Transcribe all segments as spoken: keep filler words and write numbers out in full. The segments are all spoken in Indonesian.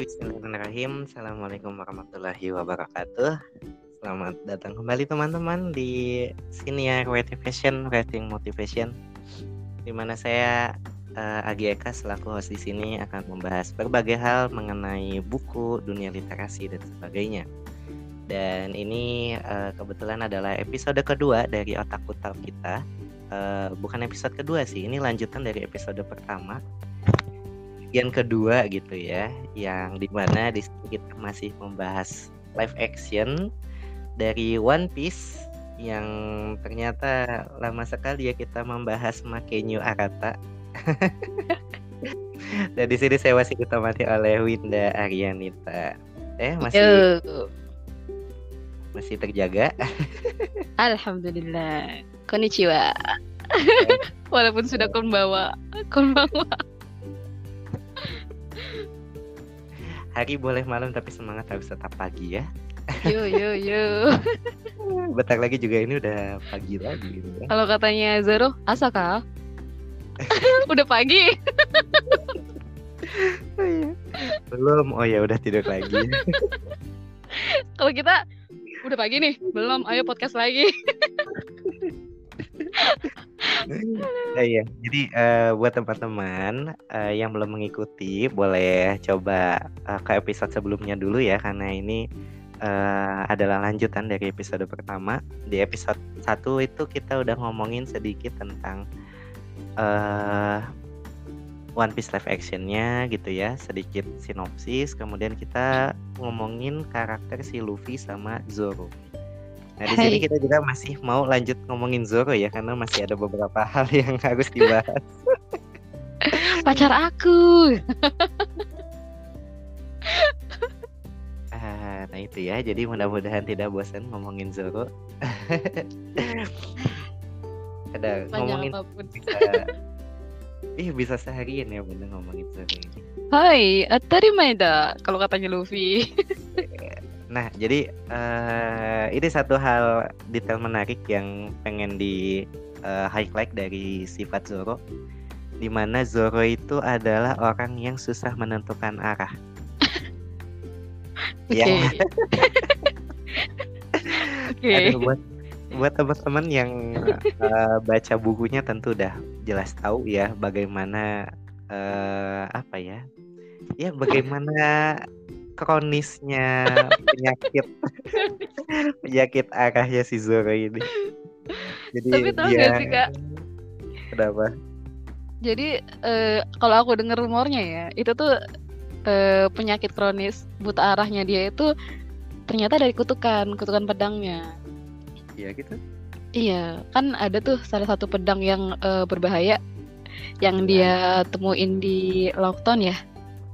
Bismillahirrahmanirrahim. Assalamualaikum warahmatullahi wabarakatuh. Selamat datang kembali teman-teman di Siniar Writing Fashion, Writing Motivation, di mana saya uh, Agi Eka selaku host di sini akan membahas berbagai hal mengenai buku, dunia literasi dan sebagainya. Dan ini uh, kebetulan adalah episode kedua dari Otaku Talk kita. Uh, bukan episode kedua sih, ini lanjutan dari episode pertama. Yang kedua gitu ya, yang dimana di sini kita masih membahas live action dari One Piece yang ternyata lama sekali ya kita membahas Makenyu Arata. Dan di sini saya masih ditemani oleh Winda Aryanita. Eh masih Yo. masih terjaga. Alhamdulillah. Konnichiwa. Walaupun sudah konbawa, konbawa. Hari boleh malam tapi semangat harus tetap pagi ya. Yo yo yo. Bentar lagi juga ini udah pagi lagi gitu ya. Kalau katanya Zoro, asaka? Udah pagi. Oh, iya. Belum, oh ya udah tidur lagi. Kalau kita udah pagi nih, belum, ayo podcast lagi. Nah, iya. Jadi uh, buat teman-teman uh, yang belum mengikuti boleh coba uh, ke episode sebelumnya dulu ya, karena ini uh, adalah lanjutan dari episode pertama. Di episode satu itu kita udah ngomongin sedikit tentang uh, One Piece live actionnya gitu ya, sedikit sinopsis. Kemudian kita ngomongin karakter si Luffy sama Zoro. Nah di sini kita juga masih mau lanjut ngomongin Zoro ya, karena masih ada beberapa hal yang harus dibahas. Pacar aku. ah, nah itu ya, jadi mudah-mudahan tidak bosan ngomongin Zoro. Ada ngomongin apapun. Bisa, ih bisa seharian ya bener ngomongin Zoro ini. Hai, atarimae kalau katanya Luffy. Nah, jadi uh, ini satu hal detail menarik yang pengen di uh, highlight dari sifat Zoro, di mana Zoro itu adalah orang yang susah menentukan arah. Oke. Okay. Ya. Okay. Aduh, buat buat teman-teman yang uh, baca bukunya tentu udah jelas tahu ya bagaimana uh, apa ya, ya bagaimana kronisnya penyakit penyakit arahnya si Zoro ini. Jadi tapi tahu dia... gak sih Kak? Kenapa? Jadi uh, kalau aku dengar rumornya ya, itu tuh uh, penyakit kronis buta arahnya dia itu ternyata dari kutukan, kutukan pedangnya. Iya gitu? Iya, kan ada tuh salah satu pedang yang uh, berbahaya yang ya. Dia temuin di Lockton ya.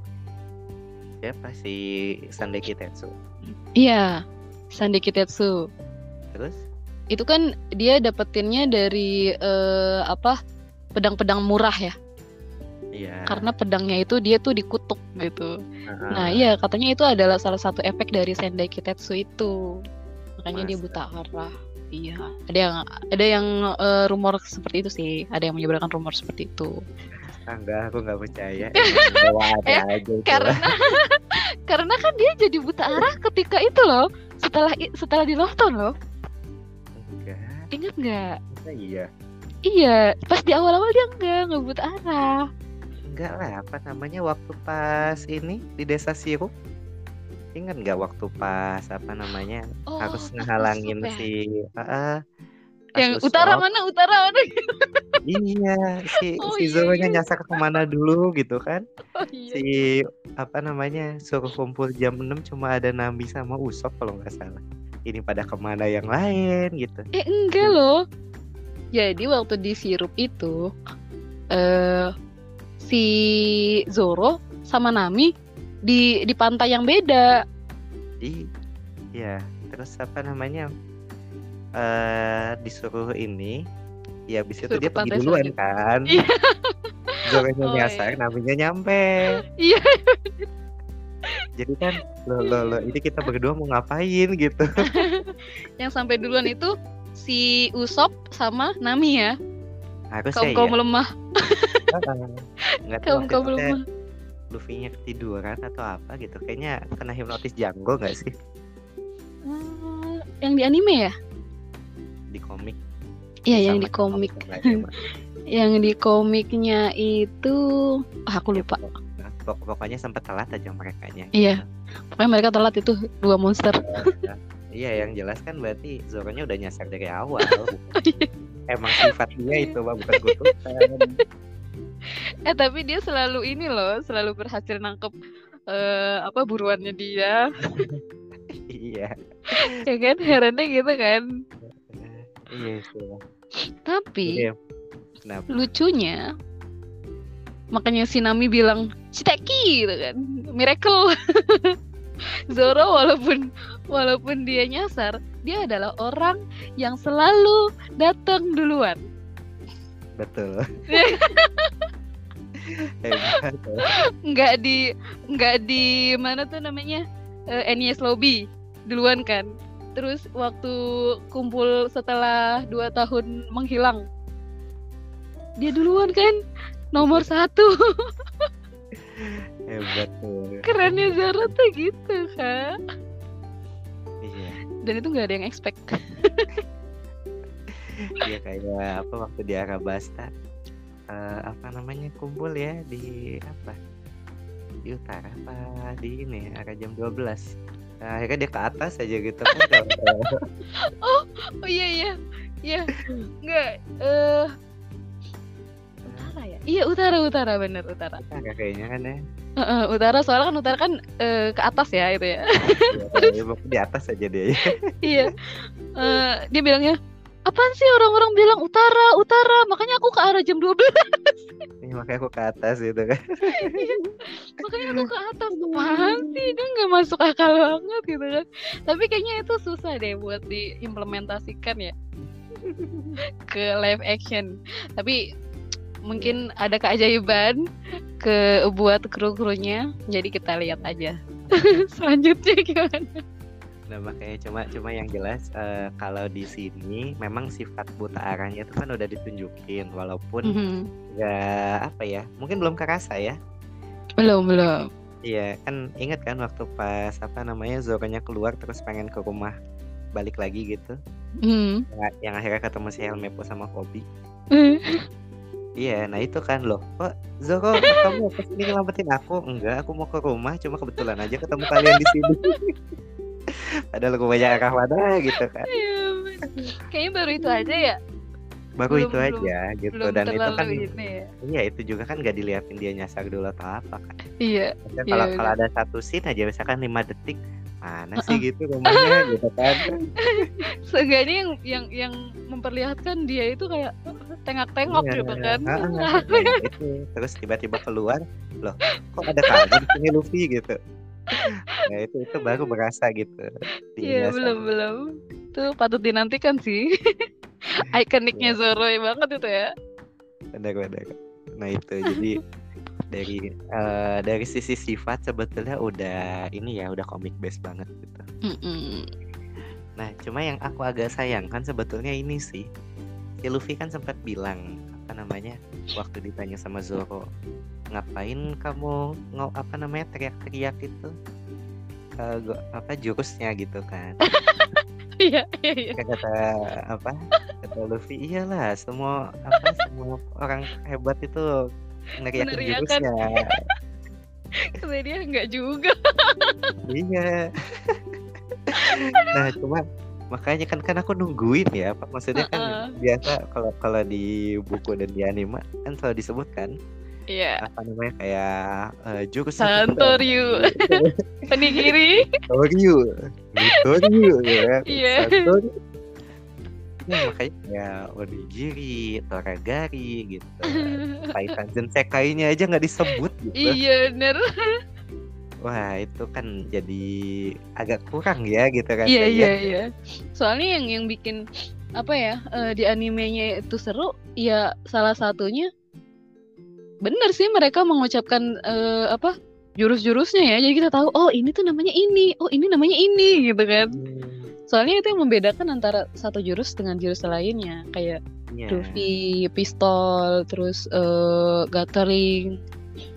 Siapa si Sandeki Tetsu? Iya, Sandeki Tetsu. Terus? Itu kan dia dapetinnya dari uh, apa? Pedang-pedang murah ya. Iya. Karena pedangnya itu dia tuh dikutuk gitu. Uh-huh. Nah, iya katanya itu adalah salah satu efek dari Sandeki Tetsu itu. Makanya Masa. Dia buta arah. Iya. Ada yang ada yang uh, rumor seperti itu sih. Ada yang menyebarkan rumor seperti itu. Enggak, aku nggak percaya. eh, aja karena karena kan dia jadi buta arah ketika itu loh, setelah setelah di Lockton loh. Enggak. Ingat nggak? Iya. Iya, pas di awal-awal dia enggak nggak buta arah. Enggak lah, apa namanya waktu pas ini di desa Sirup. Ingat nggak waktu pas apa namanya oh, harus ngehalangin ya? si uh, yang Usop. Utara mana utara mana iya si oh, si Zoro-nya iya. nyasar kemana dulu gitu kan. Oh, iya. Si apa namanya suruh kumpul jam enam cuma ada Nami sama Usop kalau nggak salah. Ini pada kemana yang lain gitu. Eh enggak loh. Jadi waktu di Sirup itu uh, si Zoro sama Nami di di pantai yang beda. Iya, terus apa namanya? Uh, disuruh ini ya abis itu dia pergi duluan selanjut. Kan iya. Zoro-nya oh, nyasar, iya. Naminya nyampe. Iya. Jadi kan lo, lo, lo ini kita berdua mau ngapain gitu. Yang sampai duluan itu si Usop sama Nami ya. Harusnya kaum kaum ya. lemah. Kaum kaum kaum lemah. Luffy-nya ketiduran atau apa gitu. Kayaknya kena hipnotis Django nggak sih? Uh, yang di anime ya? Di komik. Iya, yang di komik. Yang di komiknya itu, oh, aku lupa. Ya, pok- pokoknya sempat telat aja merekanya. Iya, pokoknya mereka telat itu dua monster. Iya, yang jelas kan berarti Zoro-nya udah nyasar dari awal. Emang sifatnya itu mah bukan kutukan. Eh tapi dia selalu ini loh, selalu berhasil nangkep uh, apa buruannya dia. Iya. Ya kan, herannya gitu kan. Iya itu. Tapi Iya. Kenapa? Lucunya, makanya si Nami bilang Shiteki gitu kan, miracle. Zoro walaupun walaupun dia nyasar, dia adalah orang yang selalu datang duluan. Betul. Hebat. Nggak di nggak di mana tuh namanya uh, N Y S lobby duluan kan. Terus waktu kumpul setelah dua tahun menghilang, dia duluan kan, nomor satu. Hebat tuh. Kerennya Zoro tuh gitu kan. Iya. Dan itu nggak ada yang expect. Iya kayak apa waktu di Arabasta uh, apa namanya kumpul ya di apa di utara apa di ini arah jam dua belas. Nah, akhirnya dia ke atas aja gitu kan. oh, oh iya iya. Iya. Enggak eh uh, utara ya? Iya, utara utara bener utara. Utara kayaknya kan ya. Uh, uh, utara soalnya kan utara kan uh, ke atas ya itu ya. Iya, di atas aja dia. Iya. Uh, dia bilangnya, apaan sih orang-orang bilang utara, utara, makanya aku ke arah jam dua belas. Iya, makanya aku ke atas gitu kan. Iya, makanya aku ke atas. Apaan sih, dia gak masuk akal banget gitu kan. Tapi kayaknya itu susah deh buat diimplementasikan ya ke live action. Tapi mungkin ada keajaiban ke buat kru-krunya. Jadi kita lihat aja selanjutnya gimana. Nah makanya cuma cuma yang jelas uh, kalau di sini memang sifat buta arahnya itu kan udah ditunjukin walaupun nggak mm-hmm. apa ya mungkin belum kerasa ya. Belum belum. Iya kan ingat kan waktu pas apa namanya Zoro-nya keluar terus pengen ke rumah balik lagi gitu. Mm. Yang, yang akhirnya ketemu si Helmeppo sama Koby. Mm. Iya, nah itu kan loh. Kok Zoro kamu kesini nyelamatin aku? Enggak, aku mau ke rumah cuma kebetulan aja ketemu kalian di sini. Padahal rumahnya arah mana gitu kan. Kayaknya baru itu aja ya. Baru belum, itu belum, aja gitu belum dan itu kan ya. Iya itu juga kan gak dilihatin dia nyasar dulu atau apa kan. Iya. Kalau iya, kalau ada satu scene aja misalkan lima detik mana sih uh-uh. gitu rumahnya gitu kan. Seenggaknya yang yang yang memperlihatkan dia itu kayak tengok-tengok iya, gitu kan. Nah, nah, itu terus tiba-tiba keluar, loh kok ada kamu di sini Luffy gitu. Nah itu itu baru berasa gitu. Iya belum belum. Itu patut dinantikan sih. Ikoniknya Zoro banget itu ya. Benar-benar. Nah itu jadi dari uh, dari sisi sifat sebetulnya udah ini ya udah comic base banget gitu. Mm-mm. Nah cuma yang aku agak sayangkan sebetulnya ini sih si Luffy kan sempat bilang apa namanya waktu ditanya sama Zoro, ngapain kamu ngau apa namanya teriak-teriak itu uh, go, apa jurusnya gitu kan. Iya iya iya. Kata apa kata Luffy iyalah semua apa semua orang hebat itu ngeriakin jurusnya. Kata dia enggak juga. Iya. Nah cuma makanya kan kan aku nungguin ya Pak, maksudnya kan uh-uh. biasa kalau kalau di buku dan di anime kan selalu disebutkan yeah. apa namanya kayak uh, jurus Santoryu Onigiri Santoryu Santoryu ya yeah. Santoryu ya makanya ya Onigiri Toragari gitu Titan Zensekainya aja nggak disebut gitu. Iya bener. Wah itu kan jadi agak kurang ya gitu kan. Iya iya iya. Soalnya yang yang bikin apa ya uh, di animenya itu seru ya salah satunya bener sih mereka mengucapkan uh, apa jurus-jurusnya ya. Jadi kita tahu oh ini tuh namanya ini, oh ini namanya ini gitu kan. Hmm. Soalnya itu yang membedakan antara satu jurus dengan jurus lainnya kayak yeah. Luffy, pistol, terus uh, gathering.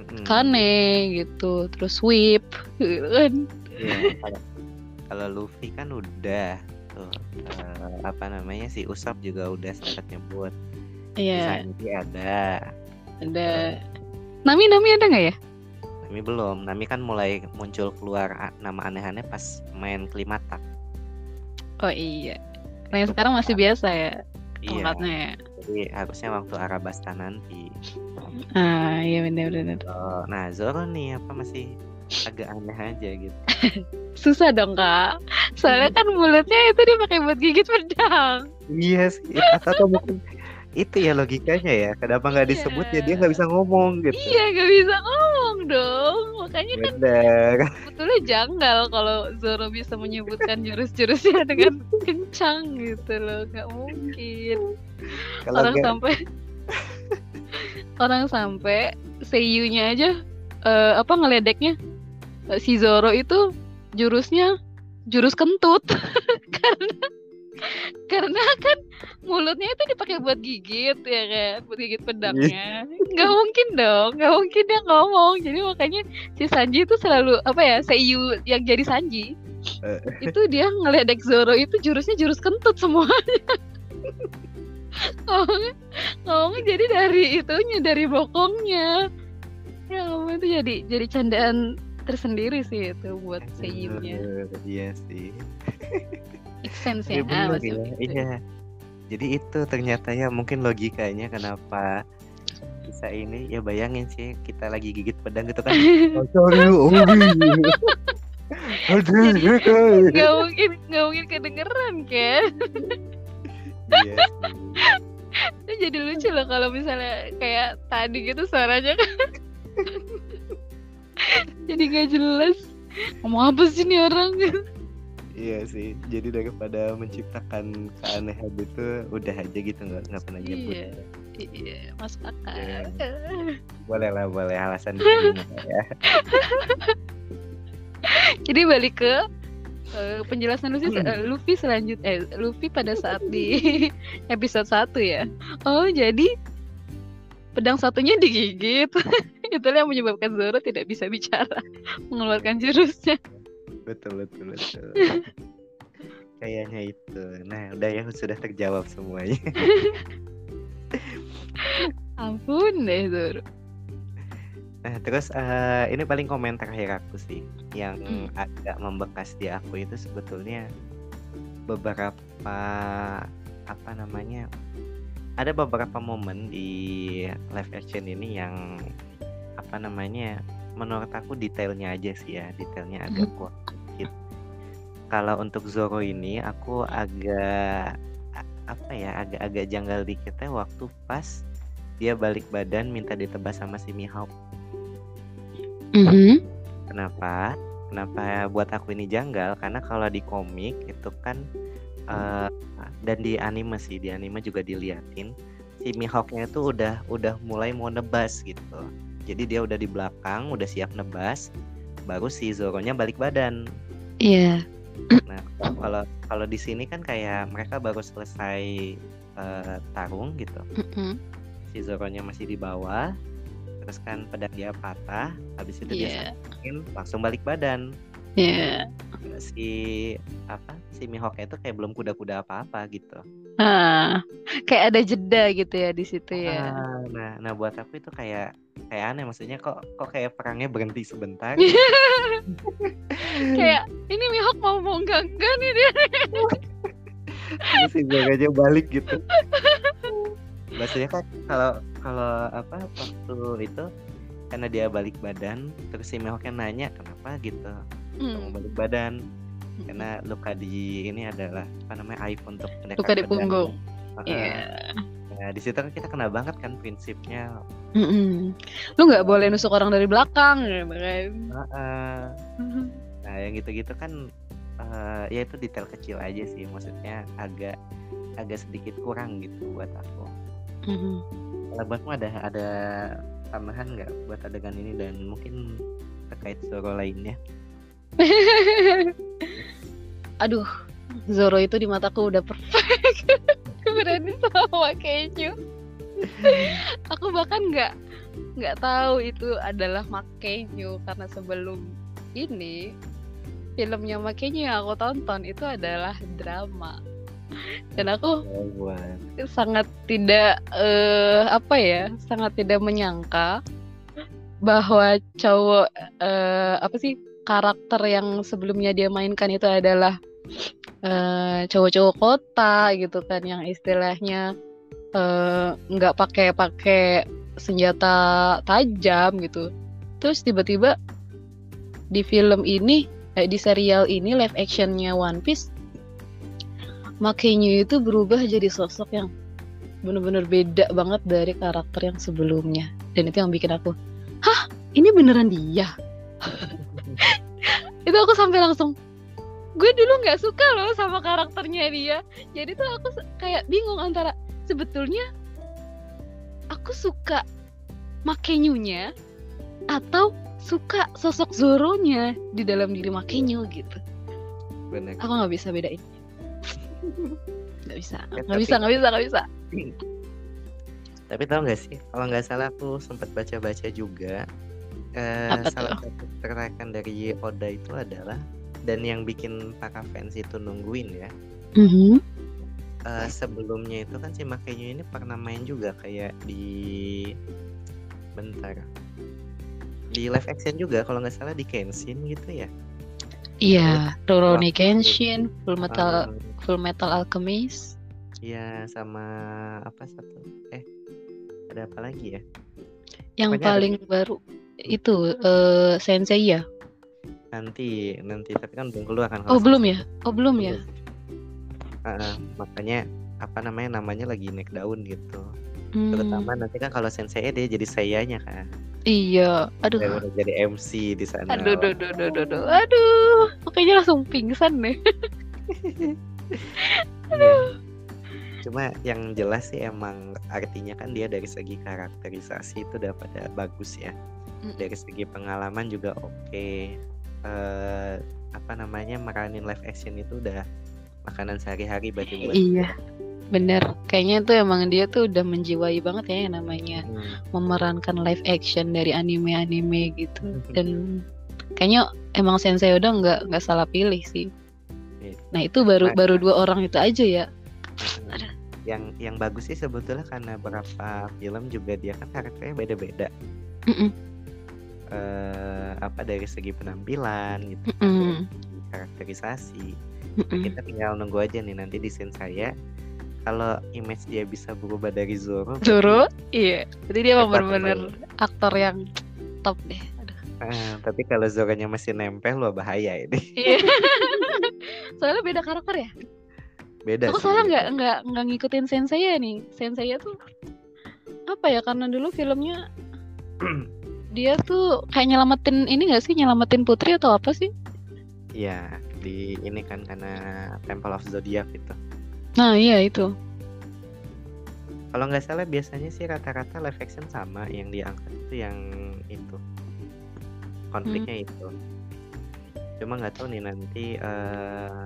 hmm. Kane gitu, terus Sweep gitu kan. Iya, kalau, kalau Luffy kan udah tuh uh, apa namanya si Usopp juga udah sempat nyebut. Iya. Sanji ada. Ada. Nami Nami ada nggak ya? Nami belum. Nami kan mulai muncul keluar nama aneh-aneh pas main Klimata. Oh iya. Nah yang sekarang masih biasa ya tempatnya iya. ya. Jadi harusnya waktu Arabasta nanti. Ah iya benar-benar. Oh, nah Zoro nih apa masih agak aneh aja gitu. Susah dong kak. Soalnya kan mulutnya itu dia pakai buat gigit pedang. Iya sih. Atau mungkin itu ya logikanya ya. Kenapa nggak disebut ya dia nggak bisa ngomong gitu. Iya nggak bisa ngomong dong. Makanya kan bener. Sebetulnya janggal kalau Zoro bisa menyebutkan jurus-jurusnya dengan kencang gitu loh. Nggak mungkin. Kalo orang gak... sampai orang sampai seiyunya aja uh, apa ngeledeknya si Zoro itu jurusnya jurus kentut karena karena kan mulutnya itu dipakai buat gigit ya kan, buat gigit pedangnya. Nggak mungkin dong, nggak mungkin dia ngomong. Jadi makanya si Sanji itu selalu apa ya, seiyu yang jadi Sanji itu dia ngeledek Zoro itu jurusnya jurus kentut semuanya. ngomongnya, ngomongnya jadi dari itunya, dari bokongnya. Ya ngomong itu jadi jadi candaan tersendiri sih itu buat seiyunya. Iya sih. Expense ya, ya, ya. Iya. Jadi itu ternyata ya mungkin logikanya kenapa bisa ini ya, bayangin sih kita lagi gigit pedang gitu kan. Gak mungkin gak mungkin kedengeran kan. Iya sih. Jadi lucu loh kalau misalnya kayak tadi gitu suaranya kan. Jadi gak jelas ngomong apa sih nih orang. Iya sih, jadi daripada menciptakan keanehan itu udah aja gitu, nggak nggak pernah nyebut. Iya, iya, masuk akal. Ya. Boleh lah, boleh alasan ya. Jadi balik ke uh, penjelasan Luffy, uh, Luffy selanjutnya, eh, Luffy pada saat di episode satu ya. Oh jadi pedang satunya digigit, itulah yang menyebabkan Zoro tidak bisa bicara, mengeluarkan jurusnya. Betul betul betul. Kayaknya itu. Nah udah ya, sudah terjawab semuanya. Ampun deh Zoro. Nah terus uh, ini paling komentar terakhir aku sih yang hmm. agak membekas di aku itu sebetulnya beberapa apa namanya, ada beberapa momen di live action ini yang apa namanya, menurut aku detailnya aja sih ya, detailnya agak kuat sedikit. Kalau untuk Zoro ini aku agak apa ya, agak-agak janggal dikitnya waktu pas dia balik badan minta ditebas sama si Mihawk. Mm-hmm. Kenapa? Kenapa buat aku ini janggal? Karena kalau di komik itu kan uh, dan di anime sih, di anime juga diliatin si Mihawknya itu udah udah mulai mau nebas gitu. Jadi dia udah di belakang, udah siap nebas, baru si Zoro-nya balik badan. Iya. Yeah. Nah, kalau kalau di sini kan kayak mereka baru selesai uh, tarung gitu. Mm-hmm. Si Zoro-nya masih di bawah, terus kan pedang dia patah, habis itu yeah. dia sakitin, langsung balik badan. Iya. Yeah. Si apa? Si Mihawk itu kayak belum kuda-kuda apa-apa gitu. Ah, kayak ada jeda gitu ya di situ ya. Ah, nah, nah buat aku itu kayak kayak aneh, maksudnya kok kok kayak perangnya berhenti sebentar. Kayak ini Mihawk mau mau enggak enggak nih dia. Terus si aja balik gitu. Maksudnya kan kalau kalau apa waktu itu karena dia balik badan, terus si Mihawknya nanya kenapa gitu. Hmm. Mau balik badan. Karena luka di ini adalah apa namanya, aib untuk pendekar luka di punggung. Iya. Uh, nah di situ kan kita kena banget kan prinsipnya. Mm-mm. Lu nggak boleh nusuk orang dari belakang, ya kan? Uh-uh. Nah yang gitu-gitu kan, uh, ya itu detail kecil aja sih, maksudnya agak agak sedikit kurang gitu buat aku. Mm-hmm. Kalau buatmu ada ada tambahan nggak buat adegan ini dan mungkin terkait Zoro lainnya? Aduh, Zoro itu di mataku udah perfect. Berani sama keju. Aku bahkan nggak nggak tahu itu adalah Makenyo, karena sebelum ini filmnya Makenyo yang aku tonton itu adalah drama. Dan aku Oh, sangat tidak eh, apa ya, sangat tidak menyangka bahwa cowok eh, apa sih karakter yang sebelumnya dia mainkan itu adalah eh, cowok-cowok kota gitu kan, yang istilahnya nggak eh, pakai pakai senjata tajam gitu. Terus tiba-tiba di film ini, eh, di serial ini live actionnya One Piece, Makenyo itu berubah jadi sosok yang benar-benar beda banget dari karakter yang sebelumnya. Dan itu yang bikin aku, hah, ini beneran dia? Itu aku sampai langsung, gue dulu nggak suka loh sama karakternya dia. Jadi tuh aku kayak bingung antara sebetulnya aku suka Makenyo-nya atau suka sosok Zoro-nya di dalam diri Makenyo gitu. benar. Aku nggak bisa bedain. Nggak bisa, Ya, nggak tapi- bisa, nggak bisa, nggak bisa. Tapi tahu nggak sih, kalau nggak salah aku sempat baca-baca juga, eh, Apa salah tuh? satu terakan dari Oda itu adalah, dan yang bikin para fans itu nungguin ya, Mhm. eh, sebelumnya itu kan si Makenyo ini pernah main juga kayak di bentar di live action juga kalau nggak salah di Kenshin gitu ya. Iya, Rurouni Waktu- Kenshin, Full Metal, Eh, Full Metal Alchemist. ya sama apa satu eh ada apa lagi ya? Yang Pokoknya ada- paling baru itu eh, Sensei ya? Nanti nanti tapi kan belum keluar kan. Oh kalau belum salah. ya? Oh belum ya? Heeh, makanya apa namanya namanya lagi naik daun gitu. Hmm, Terutama nanti kan kalau sensei dia jadi sayanya kan. iya, aduh, Dia udah jadi M C di sana. aduh, aduh, aduh, aduh, aduh, aduh, aduh, kayaknya langsung pingsan deh. Iya. Cuma yang jelas sih emang artinya kan dia dari segi karakterisasi itu udah pada bagus ya. Mm. Dari segi pengalaman juga oke. Eh, apa namanya meranin live action itu udah makanan sehari-hari berarti buat Iya, bener. Kayaknya tuh emang dia tuh udah menjiwai banget ya yang namanya Hmm. memerankan live action dari anime-anime gitu. Dan kayaknya emang Sensei Oda nggak nggak salah pilih sih. Iya. Nah itu baru Nah, baru dua orang itu aja ya. Heeh. yang yang bagus sih sebetulnya karena beberapa film juga dia kan karakternya beda-beda. Mm-mm. Eh, apa dari segi penampilan gitu kan, Mm-mm. dari segi karakterisasi. Nah, Mm-mm. kita tinggal nunggu aja nih nanti di scene saya kalau image dia bisa berubah dari Zoro. berarti- Zoro, iya. Jadi dia emang Hebat bener-bener aktor yang top deh. Aduh. Eh, tapi kalau Zoronya masih nempel wah bahaya ini. Iya. Soalnya beda karakter ya. Beda Aku sih. soalnya nggak nggak nggak ngikutin Sensei ya nih. Sensei tuh apa ya? Karena dulu filmnya dia tuh kayak nyelamatin ini nggak sih? Nyelamatin putri atau apa sih? Iya, di ini kan karena Temple of Zodiac itu. Nah iya itu. Kalau nggak salah biasanya sih rata-rata live action sama yang diangkat itu yang itu konfliknya itu. Cuma nggak tahu nih nanti eh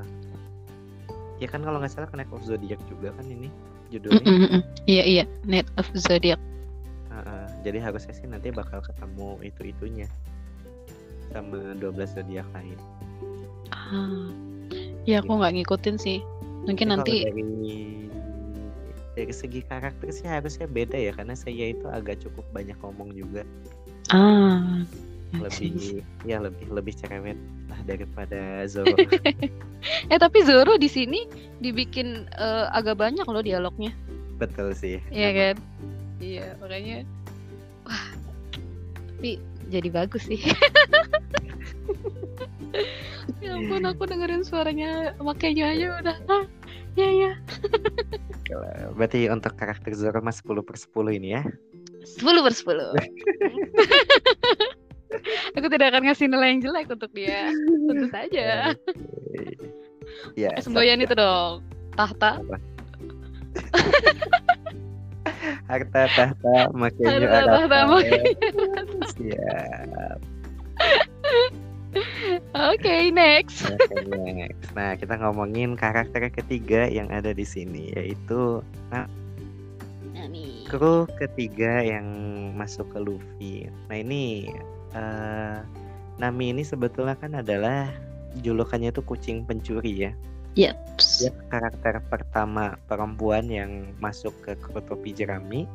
ya kan kalau nggak salah Connect of Zodiac juga kan ini judulnya. Mm-mm-mm. Iya iya. Net of Zodiac. Heeh, jadi harusnya sih nanti bakal ketemu itu-itunya sama dua belas zodiak lain. Ah. Ya aku nggak ngikutin sih. Mungkin Tapi nanti. kalau dari dari segi karakter sih harusnya beda ya karena saya itu agak cukup banyak ngomong juga. Ah. Lebih ya lebih lebih cerewet lah daripada Zoro. Eh tapi Zoro di sini dibikin eh, agak banyak loh dialognya. Betul sih. Iya Emang. kan? Iya, makanya wah, tapi jadi bagus sih. Ya ampun, aku dengerin suaranya makanya aja udah ah, ya ya. Kalau- Berarti untuk karakter Zoro mas sepuluh per sepuluh ini ya. sepuluh per sepuluh. Aku tidak akan ngasih nilai yang jelek untuk dia. Tentu saja. Ya, Semboyan itu dong. Tahta. harta tahta makanya Harta tahta makanya. Siap. Oke, next. Oke, next. Nah, kita ngomongin karakter ketiga yang ada di sini yaitu nah, Nah, nih. kru ketiga yang masuk ke Luffy. Nah ini uh, Nami ini sebetulnya kan adalah julukannya itu kucing pencuri ya. Yep. Dia karakter pertama perempuan yang masuk ke kru topi jerami.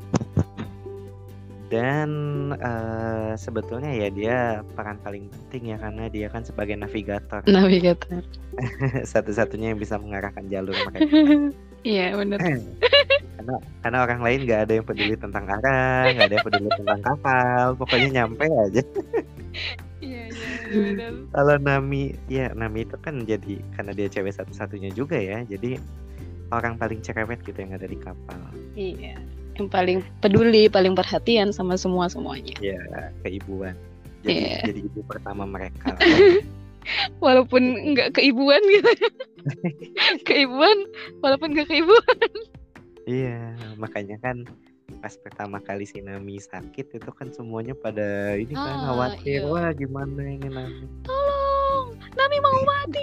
Dan uh, sebetulnya ya dia peran paling penting ya, karena dia kan sebagai navigator. Navigator. Satu-satunya yang bisa mengarahkan jalur mereka. Iya benar. karena karena orang lain nggak ada yang peduli tentang arah, nggak ada yang peduli tentang kapal, pokoknya nyampe aja. Iya iya benar. Kalau Nami, ya Nami itu kan jadi karena dia cewek satu-satunya juga ya, jadi orang paling cerewet gitu yang ada di kapal. Iya. Yang paling peduli, paling perhatian sama semua-semuanya. Iya, keibuan. Jadi yeah. jadi ibu pertama mereka. Walaupun nggak keibuan gitu. Keibuan, walaupun nggak keibuan. Iya, makanya kan pas pertama kali si Nami sakit itu kan semuanya pada ini kan ah, khawatir, iya. wah gimana ini Nami. Tolong, Nami mau mati.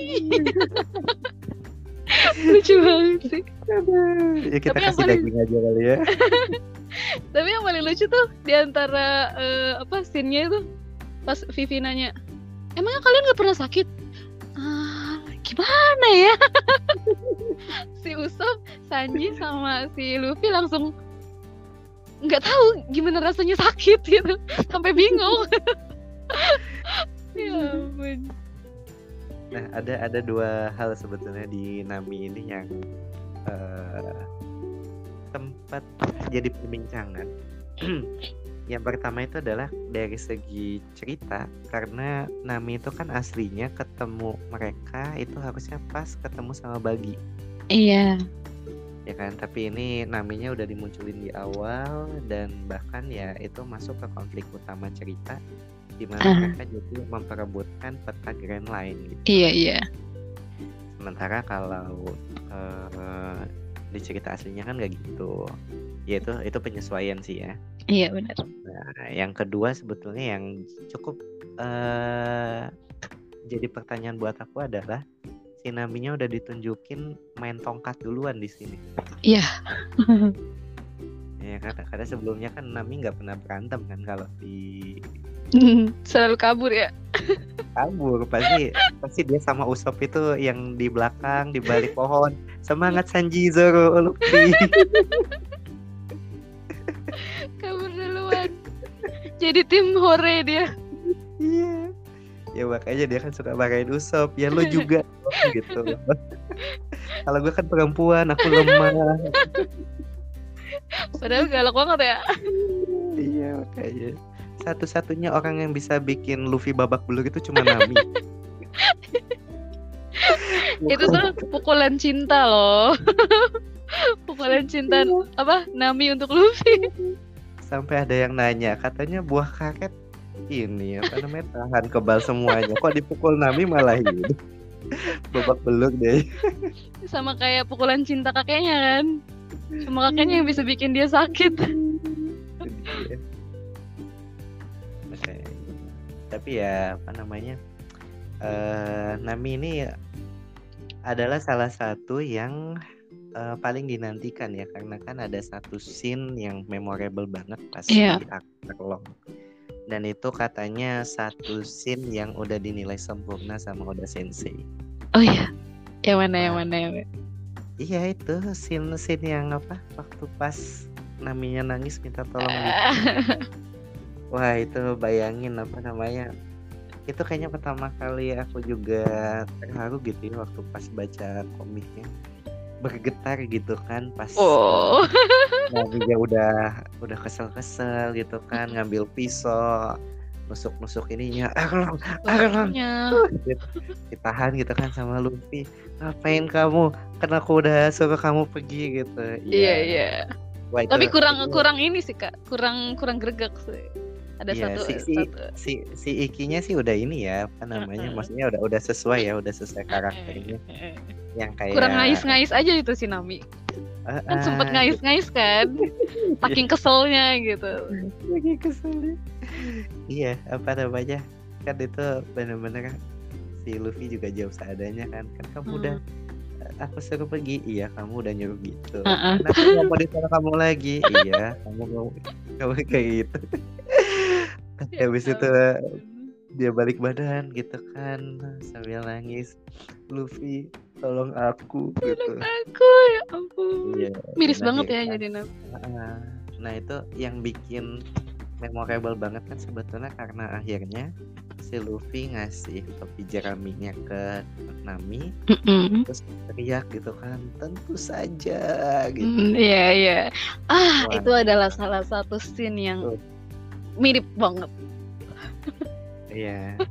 Lucu banget sih. Ya kita Tapi kasih paling... daging aja kali ya. Tapi yang paling lucu tuh diantara uh, apa scene-nya itu pas Vivi nanya, emangnya kalian gak pernah sakit? Ah, gimana ya? Si Usopp, Sanji sama si Luffy langsung nggak tahu gimana rasanya sakit gitu, sampai bingung. Ya ampun. Nah, ada ada dua hal sebetulnya di Nami ini yang uh, sempat jadi perbincangan. Yang pertama itu adalah dari segi cerita, karena Nami itu kan aslinya ketemu mereka itu harusnya pas ketemu sama Buggy. Iya. Ya kan, tapi ini Naminya udah dimunculin di awal dan bahkan ya itu masuk ke konflik utama cerita, di mana uh. mereka jadi memperebutkan peta Grand Line gitu. Iya iya. Sementara kalau uh, di cerita aslinya kan nggak gitu. Ya itu itu penyesuaian sih ya. Iya benar. Nah, yang kedua sebetulnya yang cukup uh, jadi pertanyaan buat aku adalah si Naminya udah ditunjukin main tongkat duluan di sini. Iya. Ya karena, karena sebelumnya kan Nami nggak pernah berantem kan, kalau di selalu kabur ya. Kabur pasti pasti dia sama Usopp itu yang di belakang di balik pohon, semangat Sanji, Zoro, Luffy. Kabur duluan. Jadi tim hore dia. Iya. Ya makanya dia kan suka marahin Usopp, ya lo juga gitu. Kalau gue kan perempuan, aku lemah. Padahal galak banget ya. Iya makanya satu-satunya orang yang bisa bikin Luffy babak belur itu cuma Nami. Itu tuh pukulan cinta loh. Pukulan cinta apa Nami untuk Luffy. Sampai ada yang nanya, katanya buah karet ini apa namanya tahan kebal semuanya, kok dipukul Nami malah ini babak belur deh. Sama kayak pukulan cinta kakeknya kan, cuma kakeknya yang bisa bikin dia sakit. Okay. Tapi ya apa namanya uh, Nami ini adalah salah satu yang uh, paling dinantikan ya, karena kan ada satu scene yang memorable banget pas yeah. di Arlong. Dan itu katanya satu scene yang udah dinilai sempurna sama Oda Sensei. Oh iya, yang mana, yang mana, yang mana? Iya itu scene-scene yang apa, waktu pas Naminya nangis minta tolong gitu. Wah itu bayangin apa namanya, itu kayaknya pertama kali aku juga terharu gitu ya waktu pas baca komiknya. Bergetar gitu kan pas oh. Naminya udah udah kesel-kesel gitu kan, ngambil pisau nusuk-nusuk ininya, Arlong, Arlong, gitu. Ditahan gitu kan sama Luffy, ngapain kamu, kan aku udah suruh kamu pergi gitu. Iya iya. Wah, tapi itu, kurang itu... kurang ini sih kak, kurang kurang greget sih. Ada ya, satu, si, si, satu si si Ikinya sih udah ini ya apa namanya, uh-uh. maksudnya udah udah sesuai ya, udah sesuai karakternya. Yang kayak kurang ngais-ngais aja itu si Nami. Uh, kan sempet ngais-ngais kan, saking keselnya gitu. Saking keselnya. Iya, apa namanya, kan itu benar-benar si Luffy juga jawab seadanya kan, kan kamu hmm. udah aku suruh pergi. Iya, kamu udah nyuruh gitu. Uh-uh. Kenapa nggak mau disuruh kamu lagi? Iya, kamu mau kamu kayak gitu. Habis itu dia balik badan gitu kan sambil nangis. Luffy, tolong aku gitu. Tolong aku, ya ampun. Iya, Miris dan banget ya akhirnya- jadi Nap. Nah, nah itu yang bikin memorable banget kan sebetulnya karena akhirnya si Luffy ngasih topi jeraminya ke Nami, Mm-mm. terus teriak gitu kan, tentu saja gitu. Mm, Iya iya. Ah, Wah. itu adalah salah satu scene yang Tuh. mirip banget. Iya,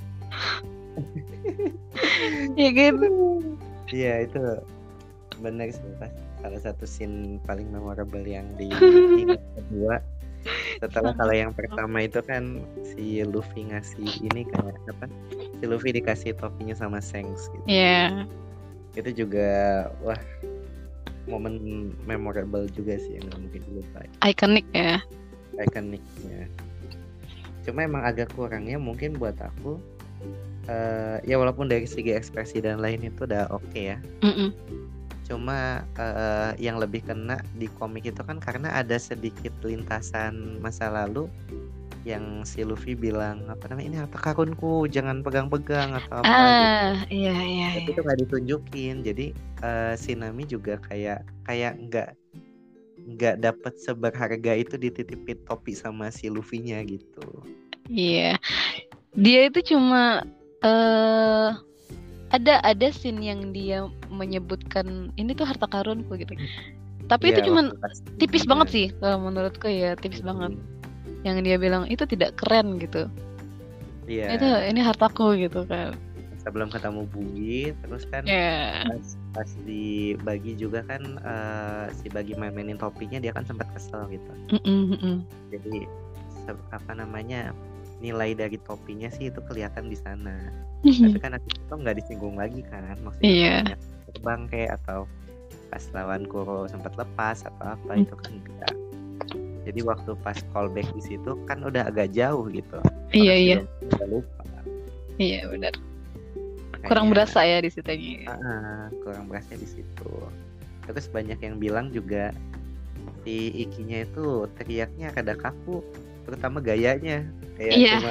Ya kan? iya itu benar sih pas salah satu scene paling memorable yang di ingat kedua. Setelah Sangat. kalau yang pertama itu kan si Luffy ngasih ini kayak apa? Si Luffy dikasih topinya sama Shanks gitu. Iya. Itu juga wah momen memorable juga sih yang nggak mungkin dilupain. Ikonik ya. Ikoniknya. Cuma emang agak kurangnya mungkin buat aku eh, ya walaupun dari segi ekspresi dan lain itu udah oke ya. Mm-mm. Cuma eh, yang lebih kena di komik itu kan karena ada sedikit lintasan masa lalu yang si Luffy bilang apa namanya ini harta karunku jangan pegang-pegang atau apa gitu. Ah, iya iya. Tapi iya. itu nggak ditunjukin jadi eh, si Nami juga kayak kayak nggak nggak dapat seberharga itu dititipin topi sama si Luffy-nya gitu. Iya. Dia itu cuma eh ada ada scene yang dia menyebutkan ini tuh harta karunku gitu. Tapi itu Iya, cuma waktu pas- tipis banget sih kalau menurutku ya, tipis banget. Yang dia bilang itu tidak keren gitu. Iya. Itu ini hartaku gitu kan. Sebelum ketemu Buggy terus kan Ya. pas, pas dibagi juga kan eh, si Bagi main-mainin topinya dia kan sempat kesel gitu. Mm-mm, mm-mm. Jadi se- apa namanya nilai dari topinya sih itu kelihatan di sana. Tapi kan nanti itu nggak disinggung lagi kan maksudnya Iya. banyak terbang kayak atau pas lawan Kuro sempat lepas atau apa Hmm. itu kan enggak. Jadi waktu pas callback di situ kan udah agak jauh gitu. Iya Orang iya. juga udah lupa. Iya benar. Kurang Kayaknya, berasa ya di situ. ah, kurang berasa di situ. Terus banyak yang bilang juga si Ikinya itu teriaknya kada kaku, terutama gayanya kayak Iya. cuma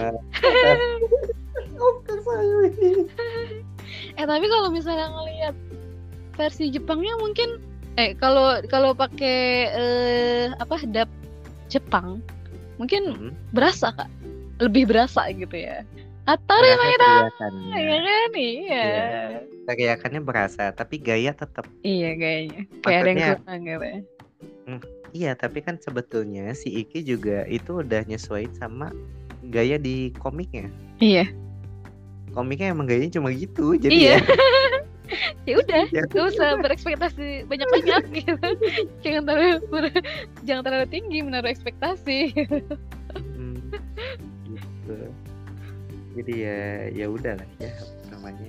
Oke saya. Eh tapi kalau misalnya ngelihat versi Jepangnya mungkin eh kalau kalau pakai eh, apa dub Jepang mungkin Hmm. berasa Kak. Lebih berasa gitu ya. Atau Berasa memang itu teriakannya. ya kan iya. Teriakannya berasa, tapi gaya tetap. Iya kayaknya. Kayak ada yang Maksudnya- kurang gitu ya. Iya, tapi kan sebetulnya si Iki juga itu udah nyesuaiin sama gaya di komiknya. Iya. Komiknya emang gayanya cuma gitu, jadi Iya. ya. Ya udah, Ya. gak usah berekspektasi banyak-banyak gitu. Jangan terlalu ber- jangan terlalu tinggi menaruh ekspektasi. Hmm, gitu. Jadi ya ya udah lah ya apa namanya.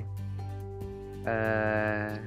Eh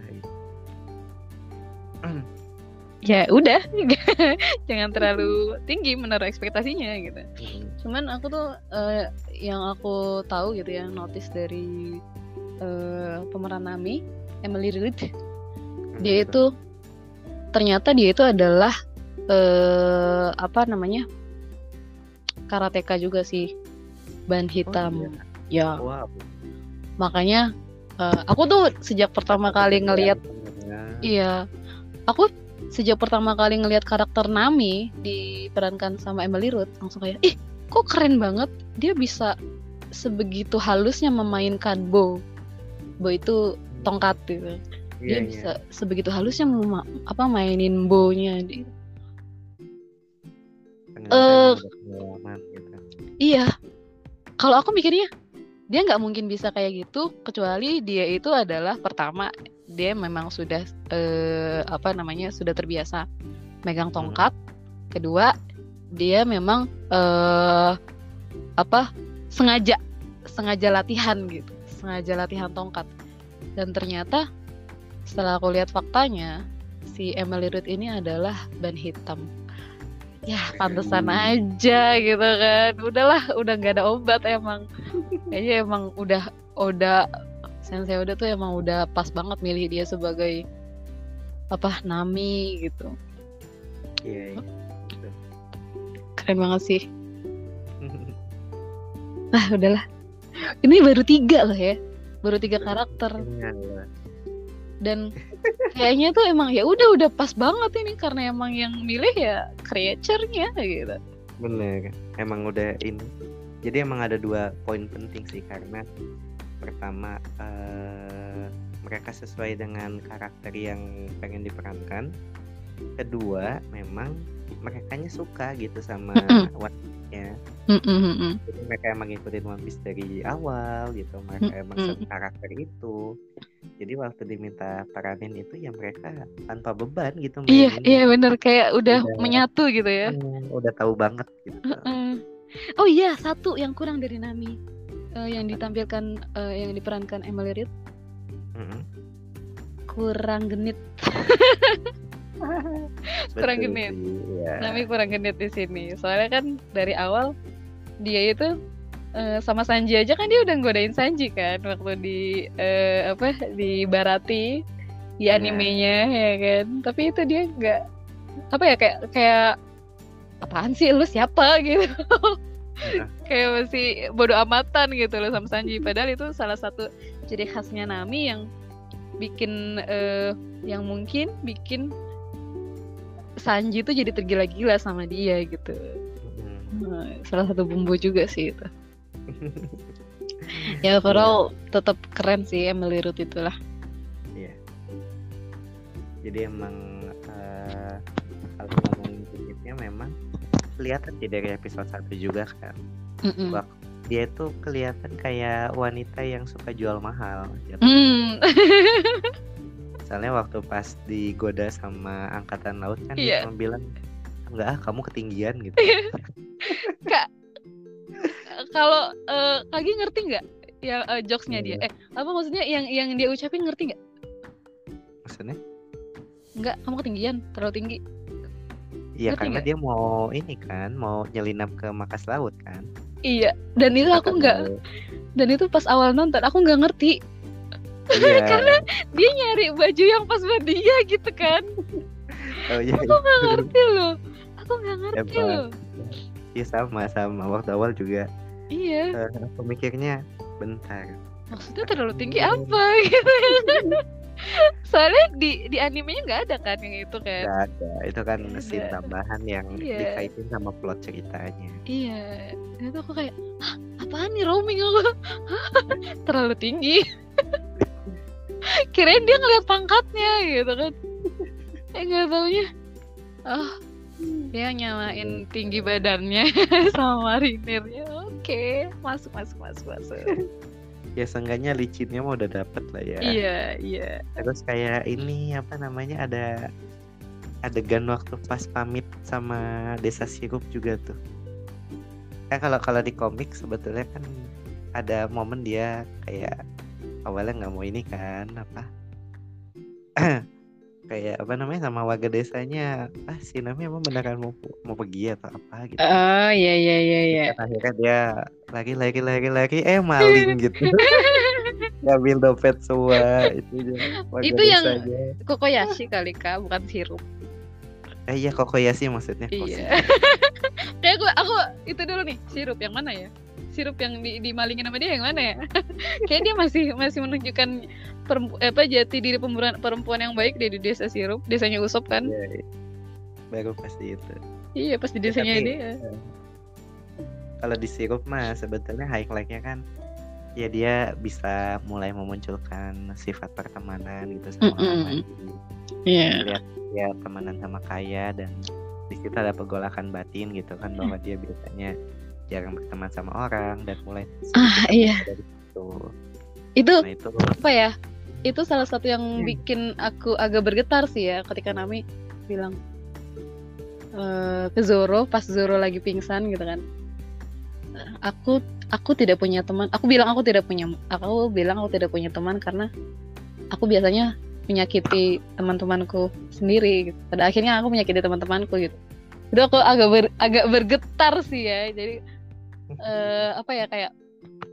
Ya udah, jangan terlalu tinggi menaruh ekspektasinya gitu. hmm, Cuman aku tuh eh, yang aku tahu gitu ya, notice dari eh, pemeran Nami, Emily Rudd, dia itu ternyata dia itu adalah eh, apa namanya karateka juga sih, ban hitam. Oh, Ya, wow. makanya eh, aku tuh sejak pertama kali ngelihat, iya, aku sejak pertama kali ngelihat karakter Nami diperankan sama Emily Rudd langsung kayak, ih, kok keren banget, dia bisa sebegitu halusnya memainkan bow, bow itu tongkat gitu. Dia Iya, bisa sebegitu halusnya mema- apa mainin bownya. Di- Eh, gitu. Iya, kalau aku mikirnya dia nggak mungkin bisa kayak gitu kecuali dia itu adalah pertama dia memang sudah eh, apa namanya sudah terbiasa megang tongkat. Kedua dia memang eh, apa sengaja sengaja latihan gitu, sengaja latihan tongkat. Dan ternyata setelah aku lihat faktanya si Emily Rudd ini adalah ban hitam. Ya pantesan aja gitu kan. Udahlah, udah nggak ada obat emang. Kayaknya emang udah udah Sensei Oda tuh emang udah pas banget milih dia sebagai apa Nami gitu. Iya, iya. Gitu. Keren banget sih. Ah udahlah. Ini baru tiga loh ya, baru tiga karakter. Dan kayaknya tuh emang ya udah udah pas banget ini karena emang yang milih ya creature-nya gitu. Bener, emang udah ini. Jadi emang ada dua poin penting sih, karena pertama uh, mereka sesuai dengan karakter yang pengen diperankan. Kedua, memang merekanya suka gitu sama One Piece-nya. Jadi mereka emang ngikutin One Piece dari awal gitu. Mereka Mm-mm. emang suka karakter itu. Jadi waktu diminta peranin itu ya mereka tanpa beban gitu Iya, mainin. iya bener, kayak udah, Udah- menyatu gitu ya. Hmm, udah tahu banget gitu. Mm. Oh iya, satu yang kurang dari Nami. Eh, yang ditampilkan eh, yang diperankan Emily Reed Mm-mm. kurang genit. Kurang Betul genit. sih, ya. Nami kurang genit di sini. Soalnya kan dari awal dia itu eh, sama Sanji aja kan dia udah godain Sanji kan waktu di eh, apa di Barati di Iya. animenya ya kan. Tapi itu dia nggak apa ya kayak kayak apaan sih lu siapa gitu. Iya. Kayak masih bodo amatan gitu loh sama Sanji. Padahal itu salah satu ciri khasnya Nami yang bikin eh, yang mungkin bikin Sanji tuh jadi tergila-gila sama dia gitu. Mm. Nah, salah satu bumbu juga sih itu. Ya overall tetap keren sih Emily Root itulah. Iya. Jadi emang uh, kalau ngomongin fisiknya memang kelihatan sih dari episode satu juga kan. Mm-mm. Wak- dia itu kelihatan kayak wanita yang suka jual mahal gitu. Hmm. Misalnya waktu pas digoda sama angkatan laut kan Iya. dia cuma bilang enggak ah kamu ketinggian gitu. Kak, kalau eh, Kagi ngerti nggak ya eh, jokesnya dia? Eh apa maksudnya yang yang dia ucapin ngerti nggak? Maksudnya? Nggak, kamu ketinggian, terlalu tinggi. Iya Ngerti karena nggak? dia mau ini kan mau nyelinap ke markas laut kan. Iya. Dan itu aku nggak. Dan itu pas awal nonton aku nggak ngerti. Iya. Karena dia nyari baju yang pas buat dia gitu kan. Oh iya. Aku nggak ngerti loh. Aku nggak ngerti Emang. loh. Iya sama sama waktu awal juga. Iya. Uh, aku mikirnya bentar. Maksudnya terlalu tinggi apa gitu. Soalnya di di animenya nggak ada kan yang itu kan. Gak ada. Itu kan Nggak scene ada. tambahan yang Iya. dikaitin sama plot ceritanya. Iya. Itu aku kayak, hah, apaan nih roaming aku? Terlalu tinggi. Kirain dia ngeliat pangkatnya gitu kan. Eh nggak taunya, oh dia nyamain tinggi badannya sama marinirnya. Oke, masuk masuk masuk masuk. Ya seenggaknya licinnya mah udah dapet lah ya. Iya iya. Terus kayak ini apa namanya ada adegan waktu pas pamit sama Desa Sirup juga tuh. Kan kalau kalau di komik sebetulnya kan ada momen dia kayak awalnya nggak mau ini kan apa kayak apa namanya sama warga desanya ah si Nami emang beneran mau mau pergi atau apa gitu. Oh iya iya iya iya. Dan akhirnya dia lagi lagi lagi lagi eh maling gitu. Ngambil dompet semua itu dia, warga Itu yang desanya. Kokoyashi kali Kak, bukan sirup. Eh iya Kokoyashi maksudnya. Iya. Kayak gue aku itu dulu nih, sirup yang mana ya? Sirup yang di, dimalingin sama dia yang mana ya? Kayak dia masih masih menunjukkan perempu, apa jati diri perempuan perempuan yang baik dia di desa sirup, desanya Usop kan? Iya, iya. Baru pasti itu. Iya, pas di desanya Tapi, dia. eh, kalau di sirup mah sebetulnya highlight-nya kan ya dia bisa mulai memunculkan sifat pertemanan gitu sama Mm-mm. orang lain. Iya. Lihat dia temenan sama Kaya dan di situ ada pergolakan batin gitu kan bahwa dia biasanya jarang berteman sama orang dan mulai Ah, iya. dari situ. Itu Nah itu apa ya? Itu salah satu yang Hmm. bikin aku agak bergetar sih ya ketika Nami bilang eh, ke Zoro pas Zoro lagi pingsan gitu kan. Aku aku tidak punya teman. Aku bilang aku tidak punya aku bilang aku tidak punya teman karena aku biasanya menyakiti teman-temanku sendiri gitu. Pada akhirnya aku menyakiti teman-temanku gitu. Itu aku agak ber, agak bergetar sih ya. Jadi eh, apa ya kayak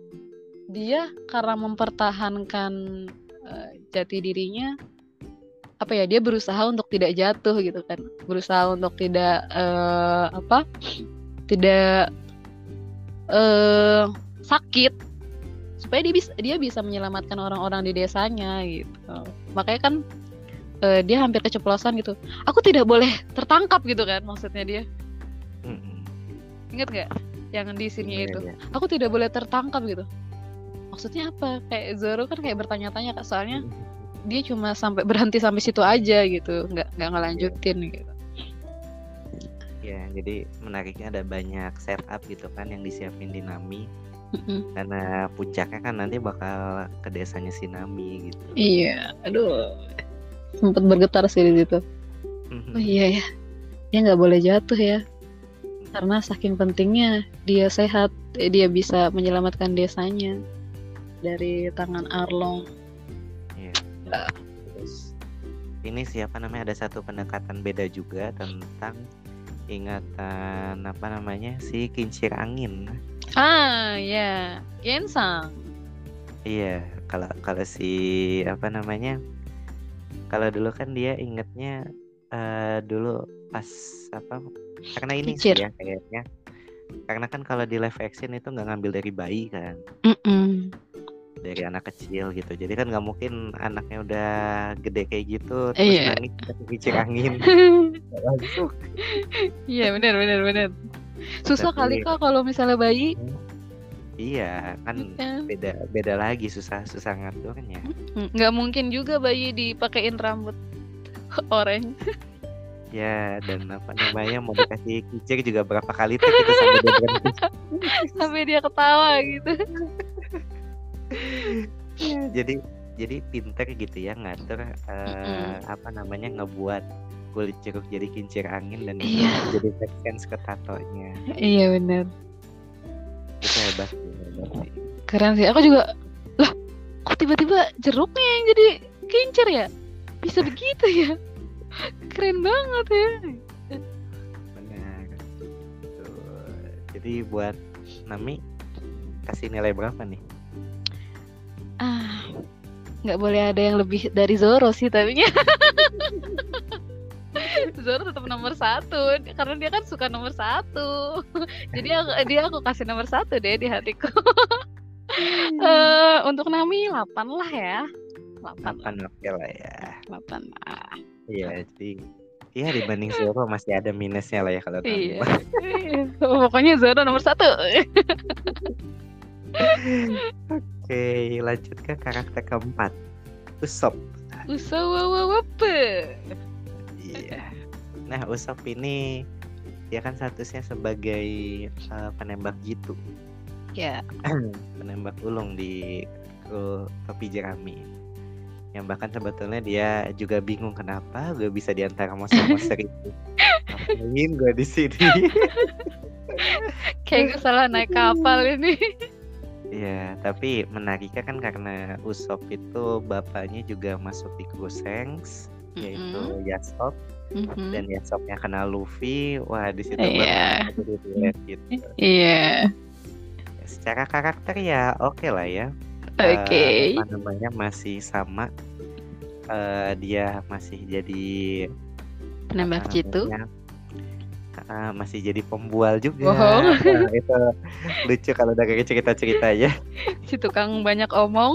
dia karena mempertahankan eh, jati dirinya apa ya, dia berusaha untuk tidak jatuh gitu kan, berusaha untuk tidak uh, apa tidak uh, sakit, supaya dia bisa dia bisa menyelamatkan orang-orang di desanya gitu. Makanya kan uh, dia hampir keceplosan gitu, aku tidak boleh tertangkap gitu kan, maksudnya dia. Mm-mm. Ingat nggak yang di sini itu, aku tidak boleh tertangkap gitu, maksudnya apa? Kayak Zoro kan kayak bertanya-tanya kak, soalnya dia cuma sampai berhenti sampai situ aja gitu, nggak nggak ngelanjutin yeah. gitu. Ya, jadi menariknya ada banyak setup gitu kan yang disiapin di Nami, mm-hmm. karena puncaknya kan nanti bakal ke desanya si Nami gitu. Iya, aduh, sempet bergetar sih di situ. Mm-hmm. Oh iya ya, dia nggak boleh jatuh ya, mm-hmm. karena saking pentingnya dia sehat, dia bisa menyelamatkan desanya dari tangan Arlong. Nah, terus ini siapa namanya, ada satu pendekatan beda juga tentang ingatan apa namanya si kincir angin. Ah ya, Gensang. Iya, kalau kalau si apa namanya, kalau dulu kan dia ingetnya uh, dulu pas apa, karena ini kincir. Sih ya kayaknya, karena kan kalau di live action itu nggak ngambil dari bayi kan. Mm-mm. Dari anak kecil gitu, jadi kan nggak mungkin anaknya udah gede kayak gitu terus iya. nangis kincir angin. Iya benar benar benar. Susah tapi, kali kak kalau misalnya bayi. Iya kan ya. beda beda lagi, susah susah ngaturnya. Nggak mungkin juga bayi dipakein rambut orange. Ya, dan apa namanya mau dikasih kincir juga berapa kali tek gitu sampai dia berhenti. Sampai dia ketawa gitu. Ya, jadi jadi pinter gitu ya ngatur uh, apa namanya ngebuat kulit jeruk jadi kincir angin dan iya. jadi make sense ke tatonya. Iya benar. Itu hebat sih, hebat sih. Keren sih, aku juga lah kok tiba-tiba jeruknya yang jadi kincir ya, bisa begitu ya, keren banget ya. Benar. Tuh. Jadi buat Nami kasih nilai berapa nih? Ah, nggak boleh ada yang lebih dari Zoro sih, tapi Zoro tetap nomor satu karena dia kan suka nomor satu. Jadi aku, dia aku kasih nomor satu deh di hatiku. uh, untuk Nami delapan lah ya. delapan oke lah ya. delapan lah. Iya, jadi iya dibanding Zoro masih ada minusnya lah ya kalau Nami. Iya. Pokoknya Zoro nomor satu. Oke, lanjut ke karakter keempat, Usopp. Usopp apa? Iya. Nah, Usopp ini dia kan statusnya sebagai uh, penembak jitu. Ya. Yeah. Penembak ulung di topi jerami. Yang bahkan sebetulnya dia juga bingung kenapa gue bisa di antara monster-monster itu. Ngapain gue di sini? Kayak gue salah naik kapal ini. Iya, tapi menariknya kan karena Usopp itu bapaknya juga masuk di Gosenks, mm-hmm. yaitu Yasop, mm-hmm. dan Yasopnya kenal Luffy. Wah, di situ yeah. baru dilihat gitu. Iya. Yeah. Secara karakter ya oke okay lah ya. Oke. Okay. Uh, apa namanya masih sama. Uh, dia masih jadi penembak jitu. Uh, masih jadi pembual juga. Bohong. Nah, itu lucu kalau dari cerita-ceritanya. Si tukang banyak omong.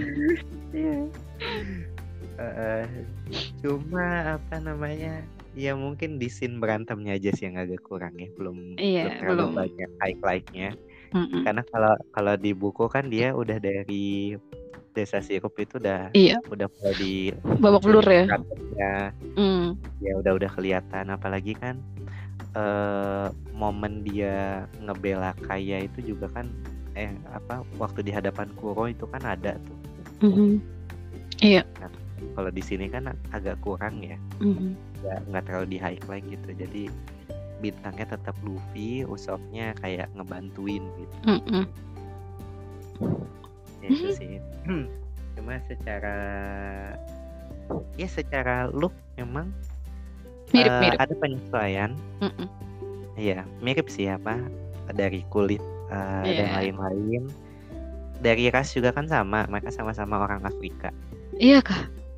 uh, cuma apa namanya, ya mungkin di scene berantemnya aja sih yang agak kurang ya, belum, iya, belum terlalu belum. banyak highlight-nya. Mm-mm. Karena kalau kalau di buku kan dia udah dari desa sirup itu udah iya. udah mulai di babak belur ya. Mm. Ya udah udah kelihatan, apalagi kan Uh, momen dia ngebela Kaya itu juga kan eh apa waktu di hadapan Kuro itu kan ada tuh. Mm-hmm. Iya. Nah, kalau di sini kan agak kurang ya. Mm-hmm. Nggak nggak terlalu di highlight gitu. Jadi bintangnya tetap Luffy, Usoppnya kayak ngebantuin gitu. Mm-hmm. Ya, itu sih. Cuma secara ya secara look memang mirip-mirip. Uh, ada penyesuaian. Iya, mirip sih apa dari kulit uh, yeah. dan lain-lain. Dari ras juga kan sama, mereka sama-sama orang Afrika. Iya kah?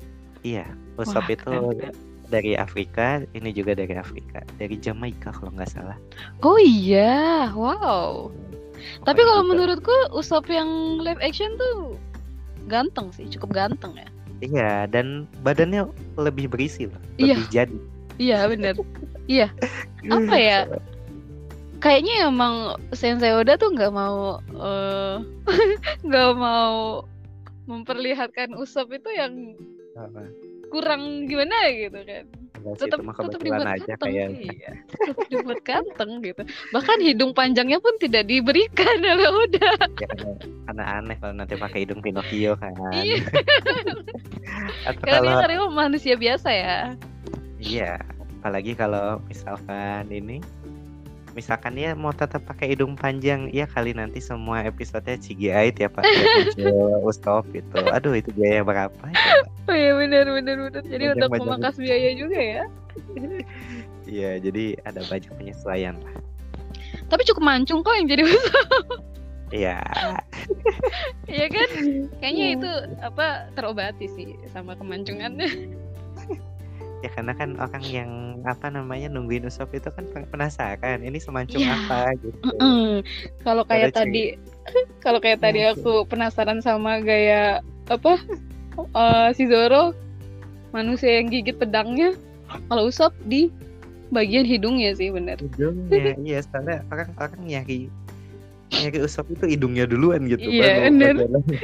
Iya, Usop Wah, itu keren keren. dari Afrika, ini juga dari Afrika, dari Jamaika kalau nggak salah. Oh iya, wow. Tapi Pokoknya kalau gitu. menurutku Usop yang live action tuh ganteng sih, cukup ganteng ya. Iya, dan badannya lebih berisi loh, Iya, lebih jadi. iya bener. Iya, apa ya? Kayaknya emang Sensei Oda tuh nggak mau eh, nggak mau memperlihatkan Usop itu yang Apa? kurang gimana gitu kan. Enggak sih, Tetap itu mah tetap kebetulan dibuat aja ganteng, kayak. iya. Tetap dibuat ganteng gitu. Bahkan hidung panjangnya pun tidak diberikan oleh Oda. Ya karena, karena aneh kalau nanti pakai hidung Pinocchio kan. Iya. Atau Karena dia kalau karena emang manusia biasa ya. iya, apalagi kalau misalkan ini, misalkan dia mau tetap pakai hidung panjang, ya kali nanti semua episodenya C G I tiap tiap muncul Usop gitu. Aduh, itu biaya berapa ya? Oh iya benar benar benar. Jadi untuk Panjang-panjang memangkas biaya juga ya. Iya, jadi ada banyak penyesuaian lah. Tapi cukup mancung kok yang jadi Usop. Iya. Iya kan? Kayaknya itu apa terobati sih sama kemancungannya. Ya karena kan orang yang apa namanya nungguin Usop itu kan penasaran ini semancung Iya. apa gitu. Mm-mm. Kalau kayak Ada tadi, kalau kayak tadi aku penasaran sama gaya apa uh, si Zoro manusia yang gigit pedangnya, kalau Usop di bagian hidungnya sih benar. Hidungnya, iya soalnya orang orang nyari nyari Usop itu hidungnya duluan gitu. Iya baru benar. bagian lain.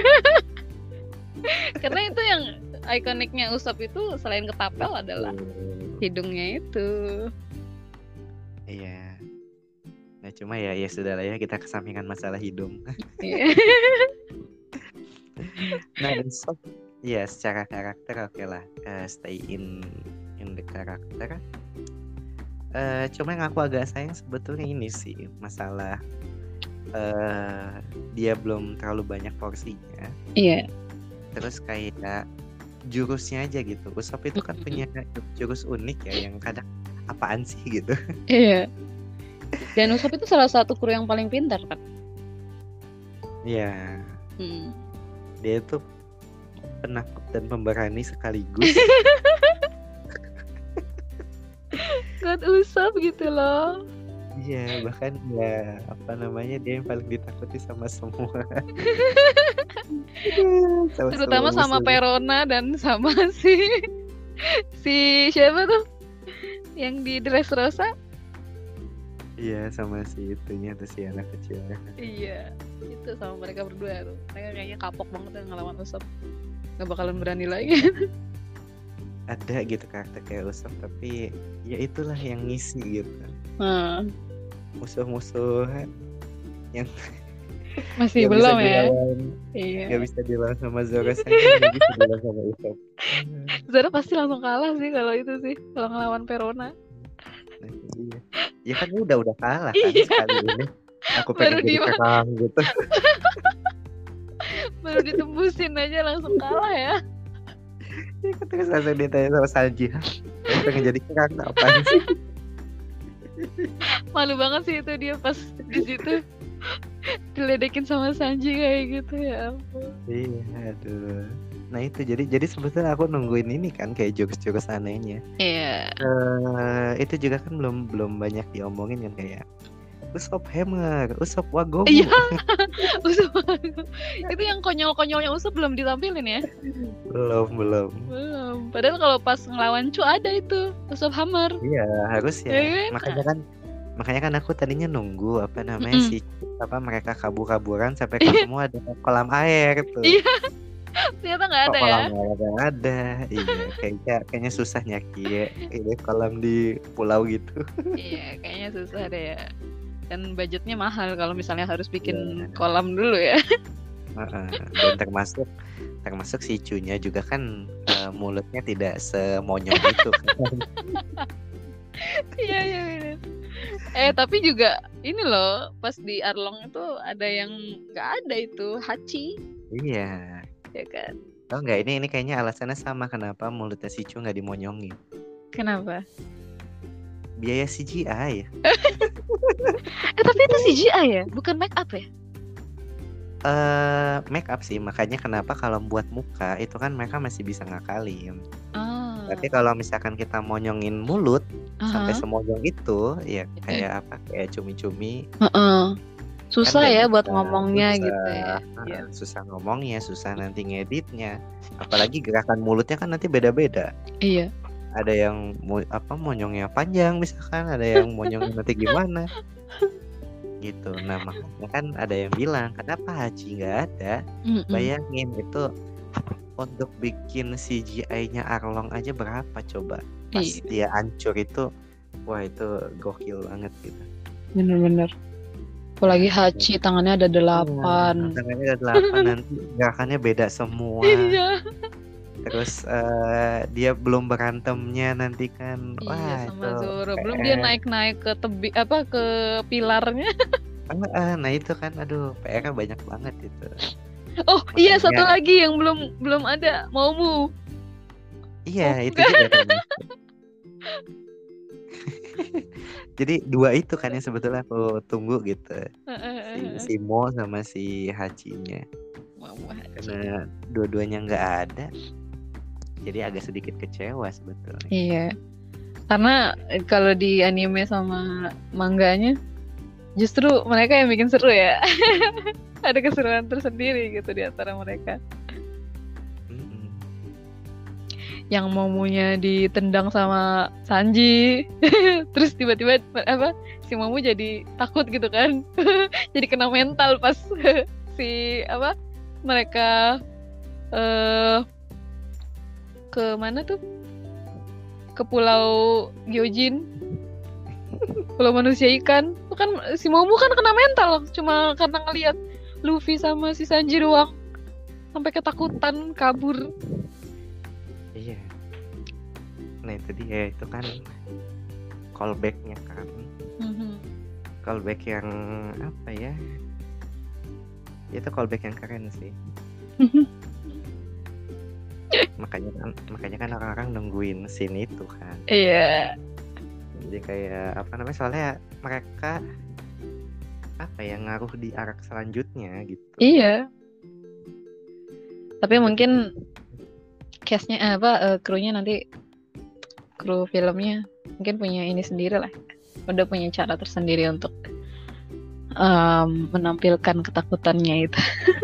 Karena itu yang ikoniknya Usop itu selain ketapel adalah hidungnya itu. Iya. Nah cuma ya ya sudah lah ya, kita kesampingkan masalah hidung. Iya. Nah Usop ya secara karakter oke lah, uh, stay in in the karakter. Uh, cuma yang aku agak sayang sebetulnya ini sih masalah uh, dia belum terlalu banyak porsinya. Iya. Terus kayak jurusnya aja gitu. Usop itu kan punya jurus unik ya yang kadang apaan sih gitu. Iya. Dan Usop itu salah satu kru yang paling pintar kan. Iya. Hmm. Dia itu penakut dan pemberani sekaligus. God Usop gitu loh. Iya, bahkan ya apa namanya dia yang paling ditakuti sama semua. sama Terutama semua sama musuh. Perona dan sama si si siapa tuh yang di Dressrosa. Iya, sama si itunya tuh si anak kecilnya. Iya, itu sama mereka berdua tuh. Mereka kayaknya kapok banget ya ngelawan Usop. Gak bakalan berani lagi. Ada gitu karakter kayak Usop, tapi ya itulah yang ngisi gitu. Hmm. Musuh-musuh yang masih gak belum bisa ya. dilawan, Iya. gak bisa dilawan sama Zoro saja, gak bisa dilawan sama Usop. Zoro pasti langsung kalah sih kalau itu sih, kalau ngelawan Perona. Nah, iya. Ya kan udah udah kalah kan Iya. sekali ini. Aku Baru pengen jadi di- perang gitu. Baru ditembusin aja langsung kalah ya. Ya kan terus langsung ditanya sama Sanji, "Kamu pengen jadi perang apaan sih?" Malu banget sih itu dia pas di situ diledekin sama Sanji kayak gitu ya ampun. Iya, aduh. Nah itu jadi jadi sebetulnya aku nungguin ini kan kayak jokes-jokes anehnya. Iya. Uh, itu juga kan belum belum banyak diomongin kan kayak Usop Hammer, Usop Wagomu. Iya. Usop itu yang konyol-konyolnya Usop belum ditampilin ya? belum belum. Belum. Padahal kalau pas ngelawan Chu ada itu Usop Hammer. Iya harus ya. Ya kan? Makanya kan makanya kan aku tadinya nunggu apa namanya Mm-mm. si apa mereka kabur-kaburan sampai ketemu ada kolam air tuh. Iya. Ternyata nggak Kok ada ya? kolam air nggak ada. Iya kayaknya kayaknya susah nyaki ya. Ini kolam di pulau gitu. Iya, kayaknya susah deh ya. Dan budgetnya mahal kalau misalnya harus bikin Iya. kolam dulu ya. Uh-uh. Dan termasuk termasuk si Cunya juga kan uh, mulutnya tidak semonyong itu kan. Iya, iya bener. Eh tapi juga ini loh pas di Arlong itu ada yang nggak ada itu Hachi, Iya. ya kan? Tahu nggak ini ini kayaknya alasannya sama kenapa mulutnya si Cu nggak dimonyongin. Kenapa? Biaya C G I. Eh tapi itu C G I ya, bukan make up ya? uh, make up sih, makanya kenapa kalau buat muka itu kan mereka masih bisa ngakalin. Ah. Tapi kalau misalkan kita monyongin mulut Aha. sampai semonyong itu, ya kayak apa? Kayak cumi-cumi. Uh-uh. Susah kan ya bisa, buat ngomongnya susah, gitu ya. uh, ya. Susah ngomongnya, susah nanti ngeditnya. Apalagi gerakan mulutnya kan nanti beda-beda. Iya. Ada yang mau apa monyongnya panjang misalkan, ada yang monyongnya nanti gimana gitu. Nah makanya kan ada yang bilang kenapa Haji nggak ada. Mm-mm. Bayangin itu untuk bikin C G I-nya Arlong aja berapa coba. Pas iya. dia hancur itu, wah itu gokil banget gitu. Bener-bener. Apalagi Haji tangannya ada delapan. Nah, tangannya ada delapan nanti gerakannya beda semua. Iya. Terus uh, dia belum berantemnya nanti kan. Iya, wah sama itu Zoro. Belum dia naik-naik ke tebi apa ke pilarnya. Nah itu kan aduh P R-nya banyak banget itu. Oh makanya, iya satu lagi yang belum belum ada, Maumu. Iya oh, itu juga kan. Jadi dua itu kan yang sebetulnya aku tunggu gitu. Si, si Mo sama si Hachinya. Karena dua-duanya nggak ada. Jadi agak sedikit kecewa sebetulnya. Iya. Karena kalau di anime sama manganya justru mereka yang bikin seru ya. Ada keseruan tersendiri gitu di antara mereka. Mm-hmm. Yang Momunya ditendang sama Sanji, terus tiba-tiba apa si Momu jadi takut gitu kan, jadi kena mental pas si apa mereka uh, ke mana tuh ke pulau Gyojin, pulau manusia ikan. Itu kan si Momu kan kena mental cuma karena ngelihat Luffy sama si Sanji doang, sampai ketakutan kabur. Iya. Nah itu dia, itu kan callback-nya kan. Mm-hmm. Callback yang apa ya? Itu callback yang keren sih. makanya kan makanya kan orang-orang nungguin scene itu kan. Iya. Jadi kayak apa namanya, soalnya mereka apa ya ngaruh di arc selanjutnya gitu. Iya. Tapi jadi, mungkin cast-nya apa uh, krunya nanti kru filmnya mungkin punya ini sendiri lah. Udah punya cara tersendiri untuk um, menampilkan ketakutannya itu.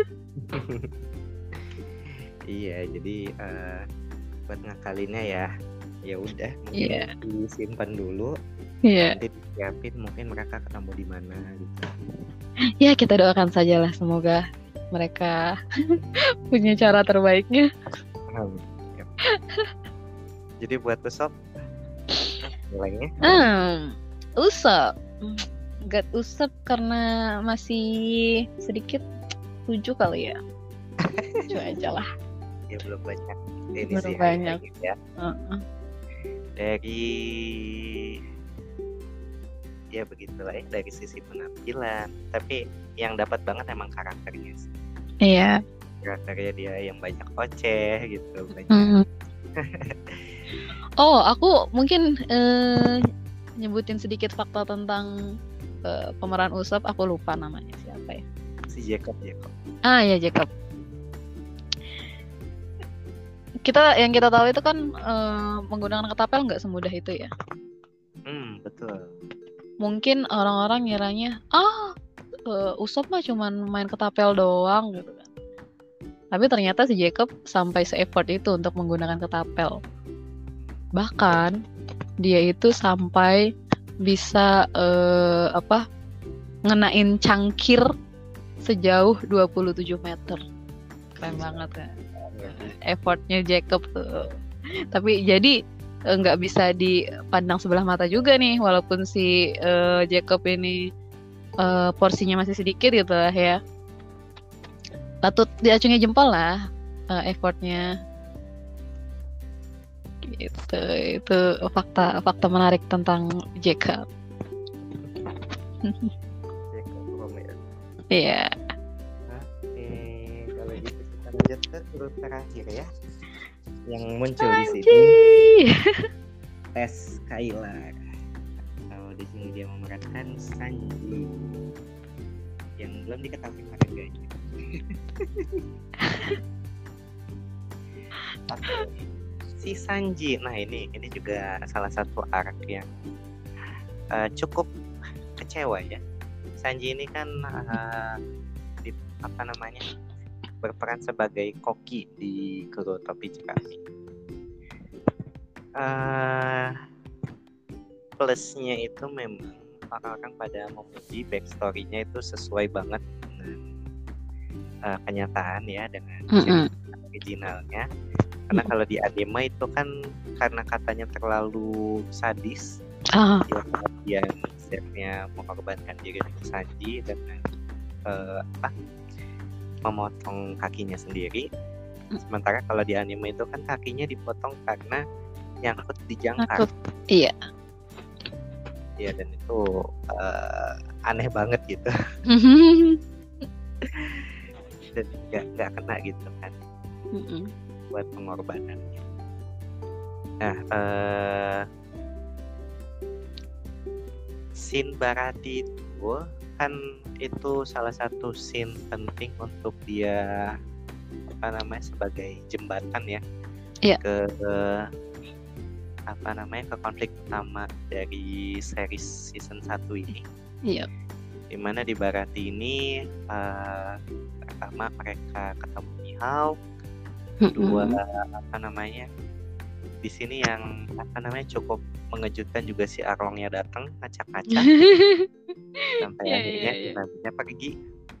Iya, jadi uh, buat ngakalinnya ya, ya udah mungkin yeah. disimpan dulu, yeah. nanti disiapin mungkin mereka ketemu di mana gitu. Ya kita doakan saja lah, semoga mereka punya cara terbaiknya. Yep. Jadi buat Usopp nilainya? Hmm, Usopp, gak Usopp karena masih sedikit tujuh kali ya. Tujuh aja lah. Ya belum banyak ini belum sih banyak gitu ya. Uh-uh. Dari ya begitulah ya, dari sisi penampilan, tapi yang dapat banget emang karakternya sih. Iya. Karakternya dia yang banyak oceh gitu, banyak. Mm. Oh, aku mungkin uh, nyebutin sedikit fakta tentang uh, pemeran Usopp. Aku lupa namanya siapa ya. Si Jacob, Jacob. Ah ya Jacob. Kita yang kita tahu itu kan uh, menggunakan ketapel nggak semudah itu ya. Hmm, betul. Mungkin orang-orang ngiranya ah uh, Usopp mah cuman main ketapel doang gitu kan. Tapi ternyata si Jacob sampai se-effort itu untuk menggunakan ketapel. Bahkan dia itu sampai bisa uh, apa ngenain cangkir sejauh dua puluh tujuh meter. Keren banget kan. Effortnya Jacob tuh. Tapi jadi nggak bisa dipandang sebelah mata juga nih, walaupun si uh, Jacob ini uh, porsinya masih sedikit gitu lah ya. Patut diacungi jempol lah uh, effortnya. Gitu, itu fakta fakta menarik tentang Jacob. Jacob Romeo. Iya. Oke, kalau gitu kita lanjut ke grup terakhir ya, yang muncul Sanji. di sini. Tes Skylar. Kalau di sini dia memerankan Sanji. yang belum diketahui harganya. Si Sanji, nah ini ini juga salah satu arc yang uh, cukup kecewa ya. Sanji ini kan uh, di, apa namanya berperan sebagai koki di kru topi jerami. Uh, plusnya itu memang orang-orang pada memuji backstory-nya itu sesuai banget dengan uh, kenyataan ya, dengan Mm-mm. cerita originalnya. Karena kalau di anime itu kan karena katanya terlalu sadis, Ah. ya kemudian Zepnya mengorbankan diri untuk Sanji dengan uh, apa memotong kakinya sendiri. Sementara kalau di anime itu kan kakinya dipotong karena nyangkut di jangkar. Takut. Iya. Ya, dan itu uh, aneh banget gitu. Dan nggak nggak kena gitu kan Mm-mm. buat pengorbanannya. Nah, uh, scene Barati itu kan itu salah satu scene penting untuk dia apa namanya sebagai jembatan ya, Iya. ke uh, apa namanya ke konflik utama dari series season satu ini. Iya. Dimana di Barati ini uh, pertama mereka ketemu Mihawk, kedua Mm-mm. apa namanya di sini yang apa namanya cukup mengejutkan juga si Arlongnya datang ngacak-ngacak sampai Iya, akhirnya iya, iya. Nabinya pergi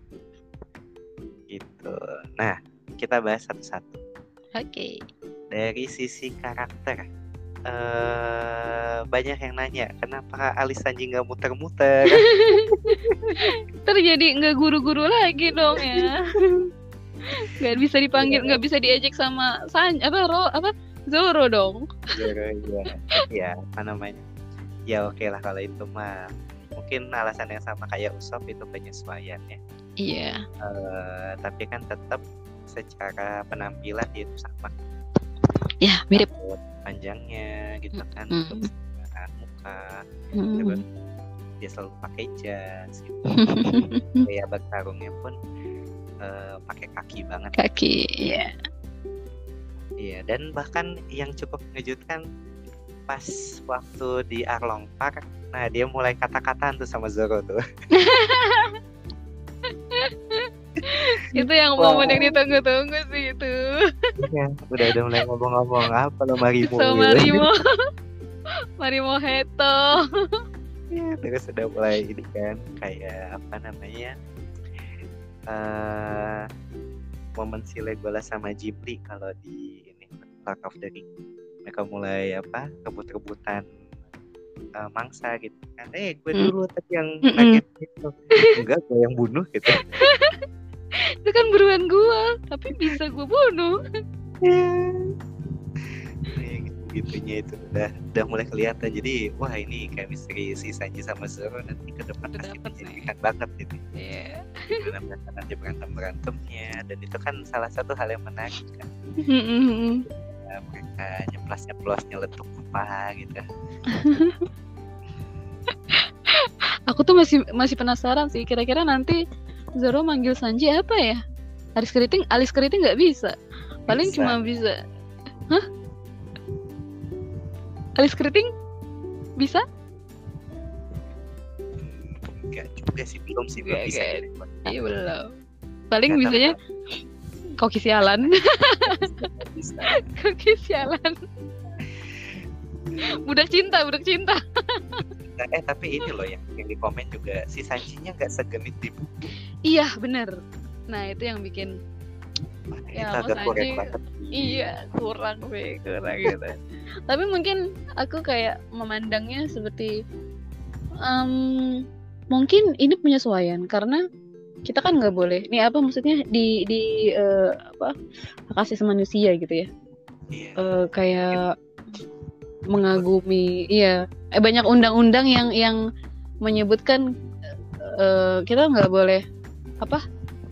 gitu. Nah, kita bahas satu-satu. Oke. Dari sisi karakter, uh, banyak yang nanya kenapa alis Sanji nggak muter-muter. Terjadi nggak guru-guru lagi dong ya. Nggak bisa dipanggil, nggak bisa diejek sama San apa Ro apa Zoro dong. Ya, ya, ya apa namanya? Ya oke lah kalau itu mah mungkin alasan yang sama kayak Usopp, itu penyesuaian ya. Iya. Uh, tapi kan tetap secara penampilan itu sama. Ya mirip. Rambut panjangnya gitu kan, Mm. untuk muka, Mm. terus dia selalu pakai jas gitu. Kayak bertarungnya pun uh, pakai kaki banget. Kaki, ya. Iya, dan bahkan yang cukup mengejutkan pas waktu di Arlong Park, nah dia mulai kata-kataan tuh sama Zoro tuh. Itu yang Wah. momen yang ditunggu-tunggu sih itu. Ya, udah udah mulai ngomong-ngomong apa lo Marimo So gitu. Marimo, Marimo Heto. Ya, terus udah mulai ini kan kayak apa namanya uh, momen si Legolas sama Ghibli kalau di ini Lord of the Ring, mereka mulai apa rebut-rebutan uh, mangsa gitu kan, eh gue dulu hmm. tadi yang target gitu, enggak gue yang bunuh gitu. Itu kan buruan gue, tapi bisa gue bunuh. Ya, gitu-gitunya itu udah udah mulai kelihatan. Jadi wah ini kayak misteri si Sanji sama Zoro nanti ke depan pasti menjadikan banget gitu. Iya. Yeah. Mereka nanti berantem berantemnya, dan itu kan salah satu hal yang menarik kan. Nah, mereka nyeplas nyeplos nyeletuk apa gitu. Aku tuh masih masih penasaran sih, kira-kira nanti Zoro manggil Sanji apa ya? Alis keriting, alis keriting nggak bisa. Paling bisa. Cuma bisa. Hah? Alis keriting bisa? Enggak juga sih, belum sih, belum bisa. Iya belum. Paling gak bisanya koki sialan. Koki sialan. Budak cinta, budak cinta. Nah, eh tapi ini loh yang, yang di komen juga si Sanji-nya nggak segenit di buku. Iya benar. Nah itu yang bikin nah, ya, itu agak kurang banget. Iya kurang be, kurang gitu. Tapi mungkin aku kayak memandangnya seperti um, mungkin ini penyesuaian karena kita kan nggak boleh. Nih apa maksudnya di di uh, apa hak asasi manusia gitu ya? Iya. Uh, kayak mengagumi, iya. Eh, banyak undang-undang yang yang menyebutkan uh, kita nggak boleh apa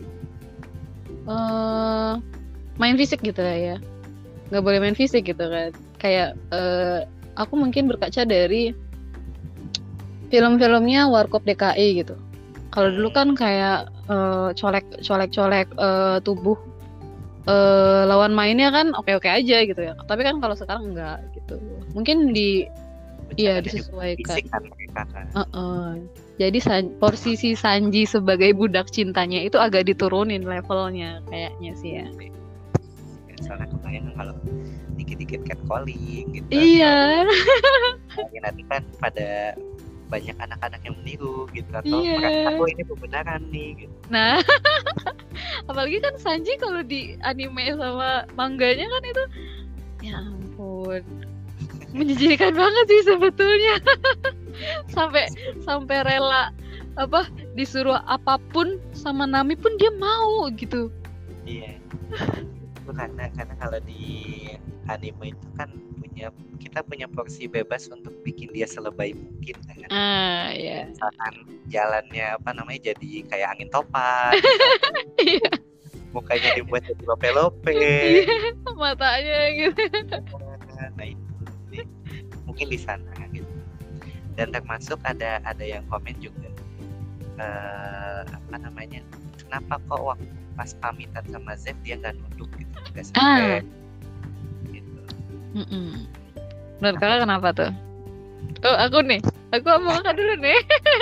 uh, main fisik gitu ya, nggak boleh main fisik gitu kan. Kayak uh, aku mungkin berkaca dari film-filmnya Warkop D K I gitu. Kalau dulu kan kayak uh, colek colek colek uh, tubuh uh, lawan mainnya kan oke-oke aja gitu ya. Tapi kan kalau sekarang enggak gitu. Mungkin di iya disesuaikan. Kan mereka kan. Uh-uh. Jadi san- posisi Sanji sebagai budak cintanya itu agak diturunin levelnya kayaknya sih ya. Soalnya kebayang kalau dikit-dikit catcalling gitu. Iya. Nanti kan pada banyak anak-anak yang meniru gitu atau Iya. merasa oh ini kebenaran nih gitu. Nah, apalagi kan Sanji kalau di anime sama mangganya kan itu ya ampun. Menjijikkan banget sih sebetulnya. sampai sampai rela apa disuruh apapun sama Nami pun dia mau gitu. Iya. Itu karena karena kalau di anime itu kan punya kita punya porsi bebas untuk bikin dia selebay mungkin kan. Ah ya. Misalkan jalannya apa namanya jadi kayak angin topan. Iya. Mukanya dibuat jadi lope-lope. Iya, matanya gitu. Nah itu jadi, mungkin di sana gitu. Dan termasuk ada ada yang komen juga uh, apa namanya kenapa kok waktu pas pamitan sama Zeff dia nggak nunduk gitu nggak sampai ah. gitu. Menurut kakak kenapa tuh? Oh aku nih, aku mau kakak dulu nih.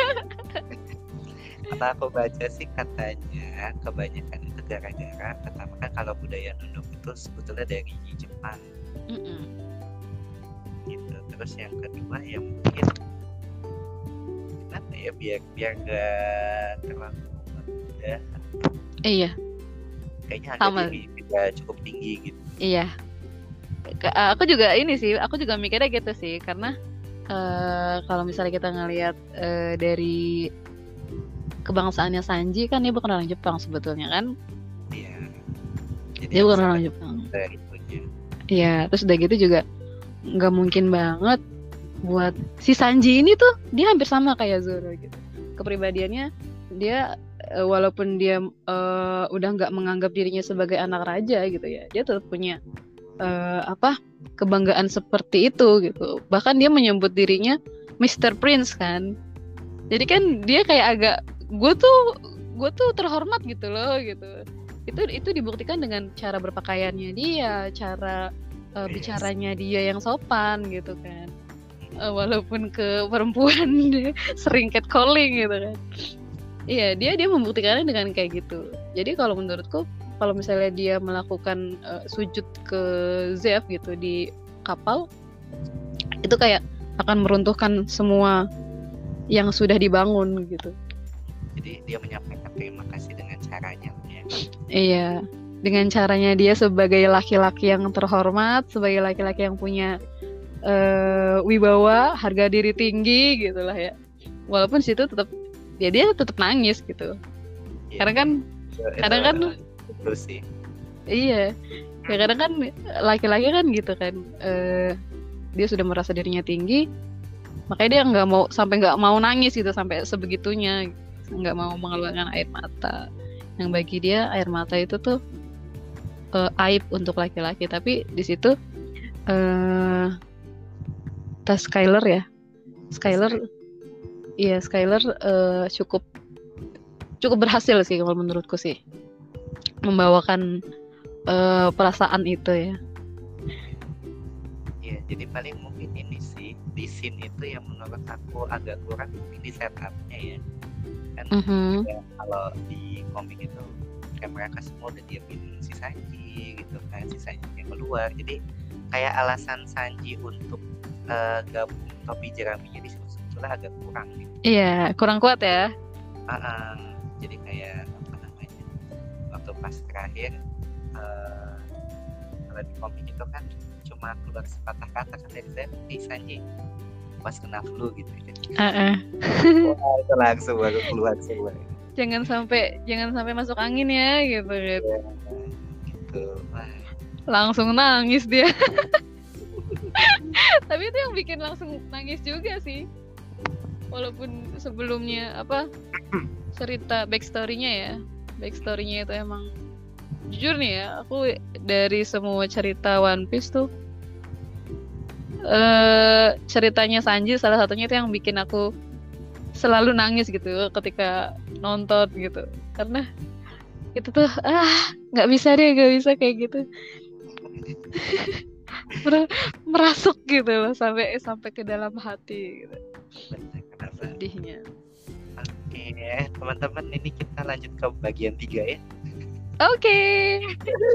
Kata aku baca sih katanya kebanyakan itu gara-gara pertama kan kalau budaya nunduk itu sebetulnya dari Jepang. Mm-mm. Gitu. Terus yang kedua ya mungkin kenapa ya biar biar gak terlalu mudah. Iya. Kayaknya harga diri juga cukup tinggi gitu. Iya. Aku juga ini sih, aku juga mikirnya gitu sih karena uh, kalau misalnya kita ngelihat uh, dari kebangsaannya Sanji kan dia bukan orang Jepang sebetulnya kan? Iya. Jadi dia bukan orang Jepang. Iya, terus udah gitu juga nggak mungkin banget buat si Sanji ini tuh dia hampir sama kayak Zoro gitu. Kepribadiannya dia walaupun dia uh, udah nggak menganggap dirinya sebagai anak raja gitu ya, dia tetap punya uh, apa kebanggaan seperti itu gitu. Bahkan dia menyebut dirinya mister Prince kan. Jadi kan dia kayak agak gue tuh gue tuh terhormat gitu loh gitu. Itu itu dibuktikan dengan cara berpakaiannya dia, cara uh, bicaranya dia yang sopan gitu kan. Uh, walaupun ke perempuan sering catcalling gitu kan. Iya, dia dia membuktikannya dengan kayak gitu. Jadi kalau menurutku, kalau misalnya dia melakukan uh, sujud ke Zeff gitu di kapal, itu kayak akan meruntuhkan semua yang sudah dibangun gitu. Jadi dia menyampaikan terima kasih dengan caranya. Ya. Iya, dengan caranya dia sebagai laki-laki yang terhormat, sebagai laki-laki yang punya uh, wibawa, harga diri tinggi gitulah ya. Walaupun situ tetap ya dia tetap nangis gitu. Ya, karena kan itu, kadang kan itu sih. Iya. Ya kadang kan laki-laki kan gitu kan. Uh, dia sudah merasa dirinya tinggi, makanya dia nggak mau sampai nggak mau nangis gitu sampai sebegitunya, nggak mau mengeluarkan air mata. Yang bagi dia air mata itu tuh uh, aib untuk laki-laki. Tapi di situ uh, tas Skyler ya, Skyler. Iya, Skyler uh, cukup cukup berhasil sih kalau menurutku sih membawakan uh, perasaan itu ya. Iya, jadi paling mungkin ini sih di scene itu yang menurut aku agak kurang mungkin di setupnya ya. Kan mm-hmm. ya, kalau di komik itu kayak mereka semua udah diamin si Sanji gitu kan, si Sanji yang keluar. Jadi kayak alasan Sanji untuk uh, gabung topi jeraminya di situ agak kurang gitu. Iya, kurang kuat ya. Uh-uh. Jadi kayak apa namanya waktu pas terakhir uh, kalau di komik itu kan cuma keluar sepatah kata kan dari saya di Sanji pas kena flu gitu. Uh-uh. Wah, itu langsung baru keluar semua. Jangan sampai jangan sampai masuk angin ya gitu gitu. Ya, gitu. Wah. Langsung nangis dia. Tapi itu yang bikin langsung nangis juga sih. Walaupun sebelumnya apa cerita backstory-nya ya, backstory-nya itu emang jujur nih ya, aku dari semua cerita One Piece tuh uh, ceritanya Sanji salah satunya itu yang bikin aku selalu nangis gitu ketika nonton gitu, karena itu tuh ah nggak bisa deh, nggak bisa kayak gitu. Mer- merasuk gitu loh sampai sampai ke dalam hati gitu. Sedihnya. Oke, teman-teman, ini kita lanjut ke bagian tiga ya. Oke. Okay.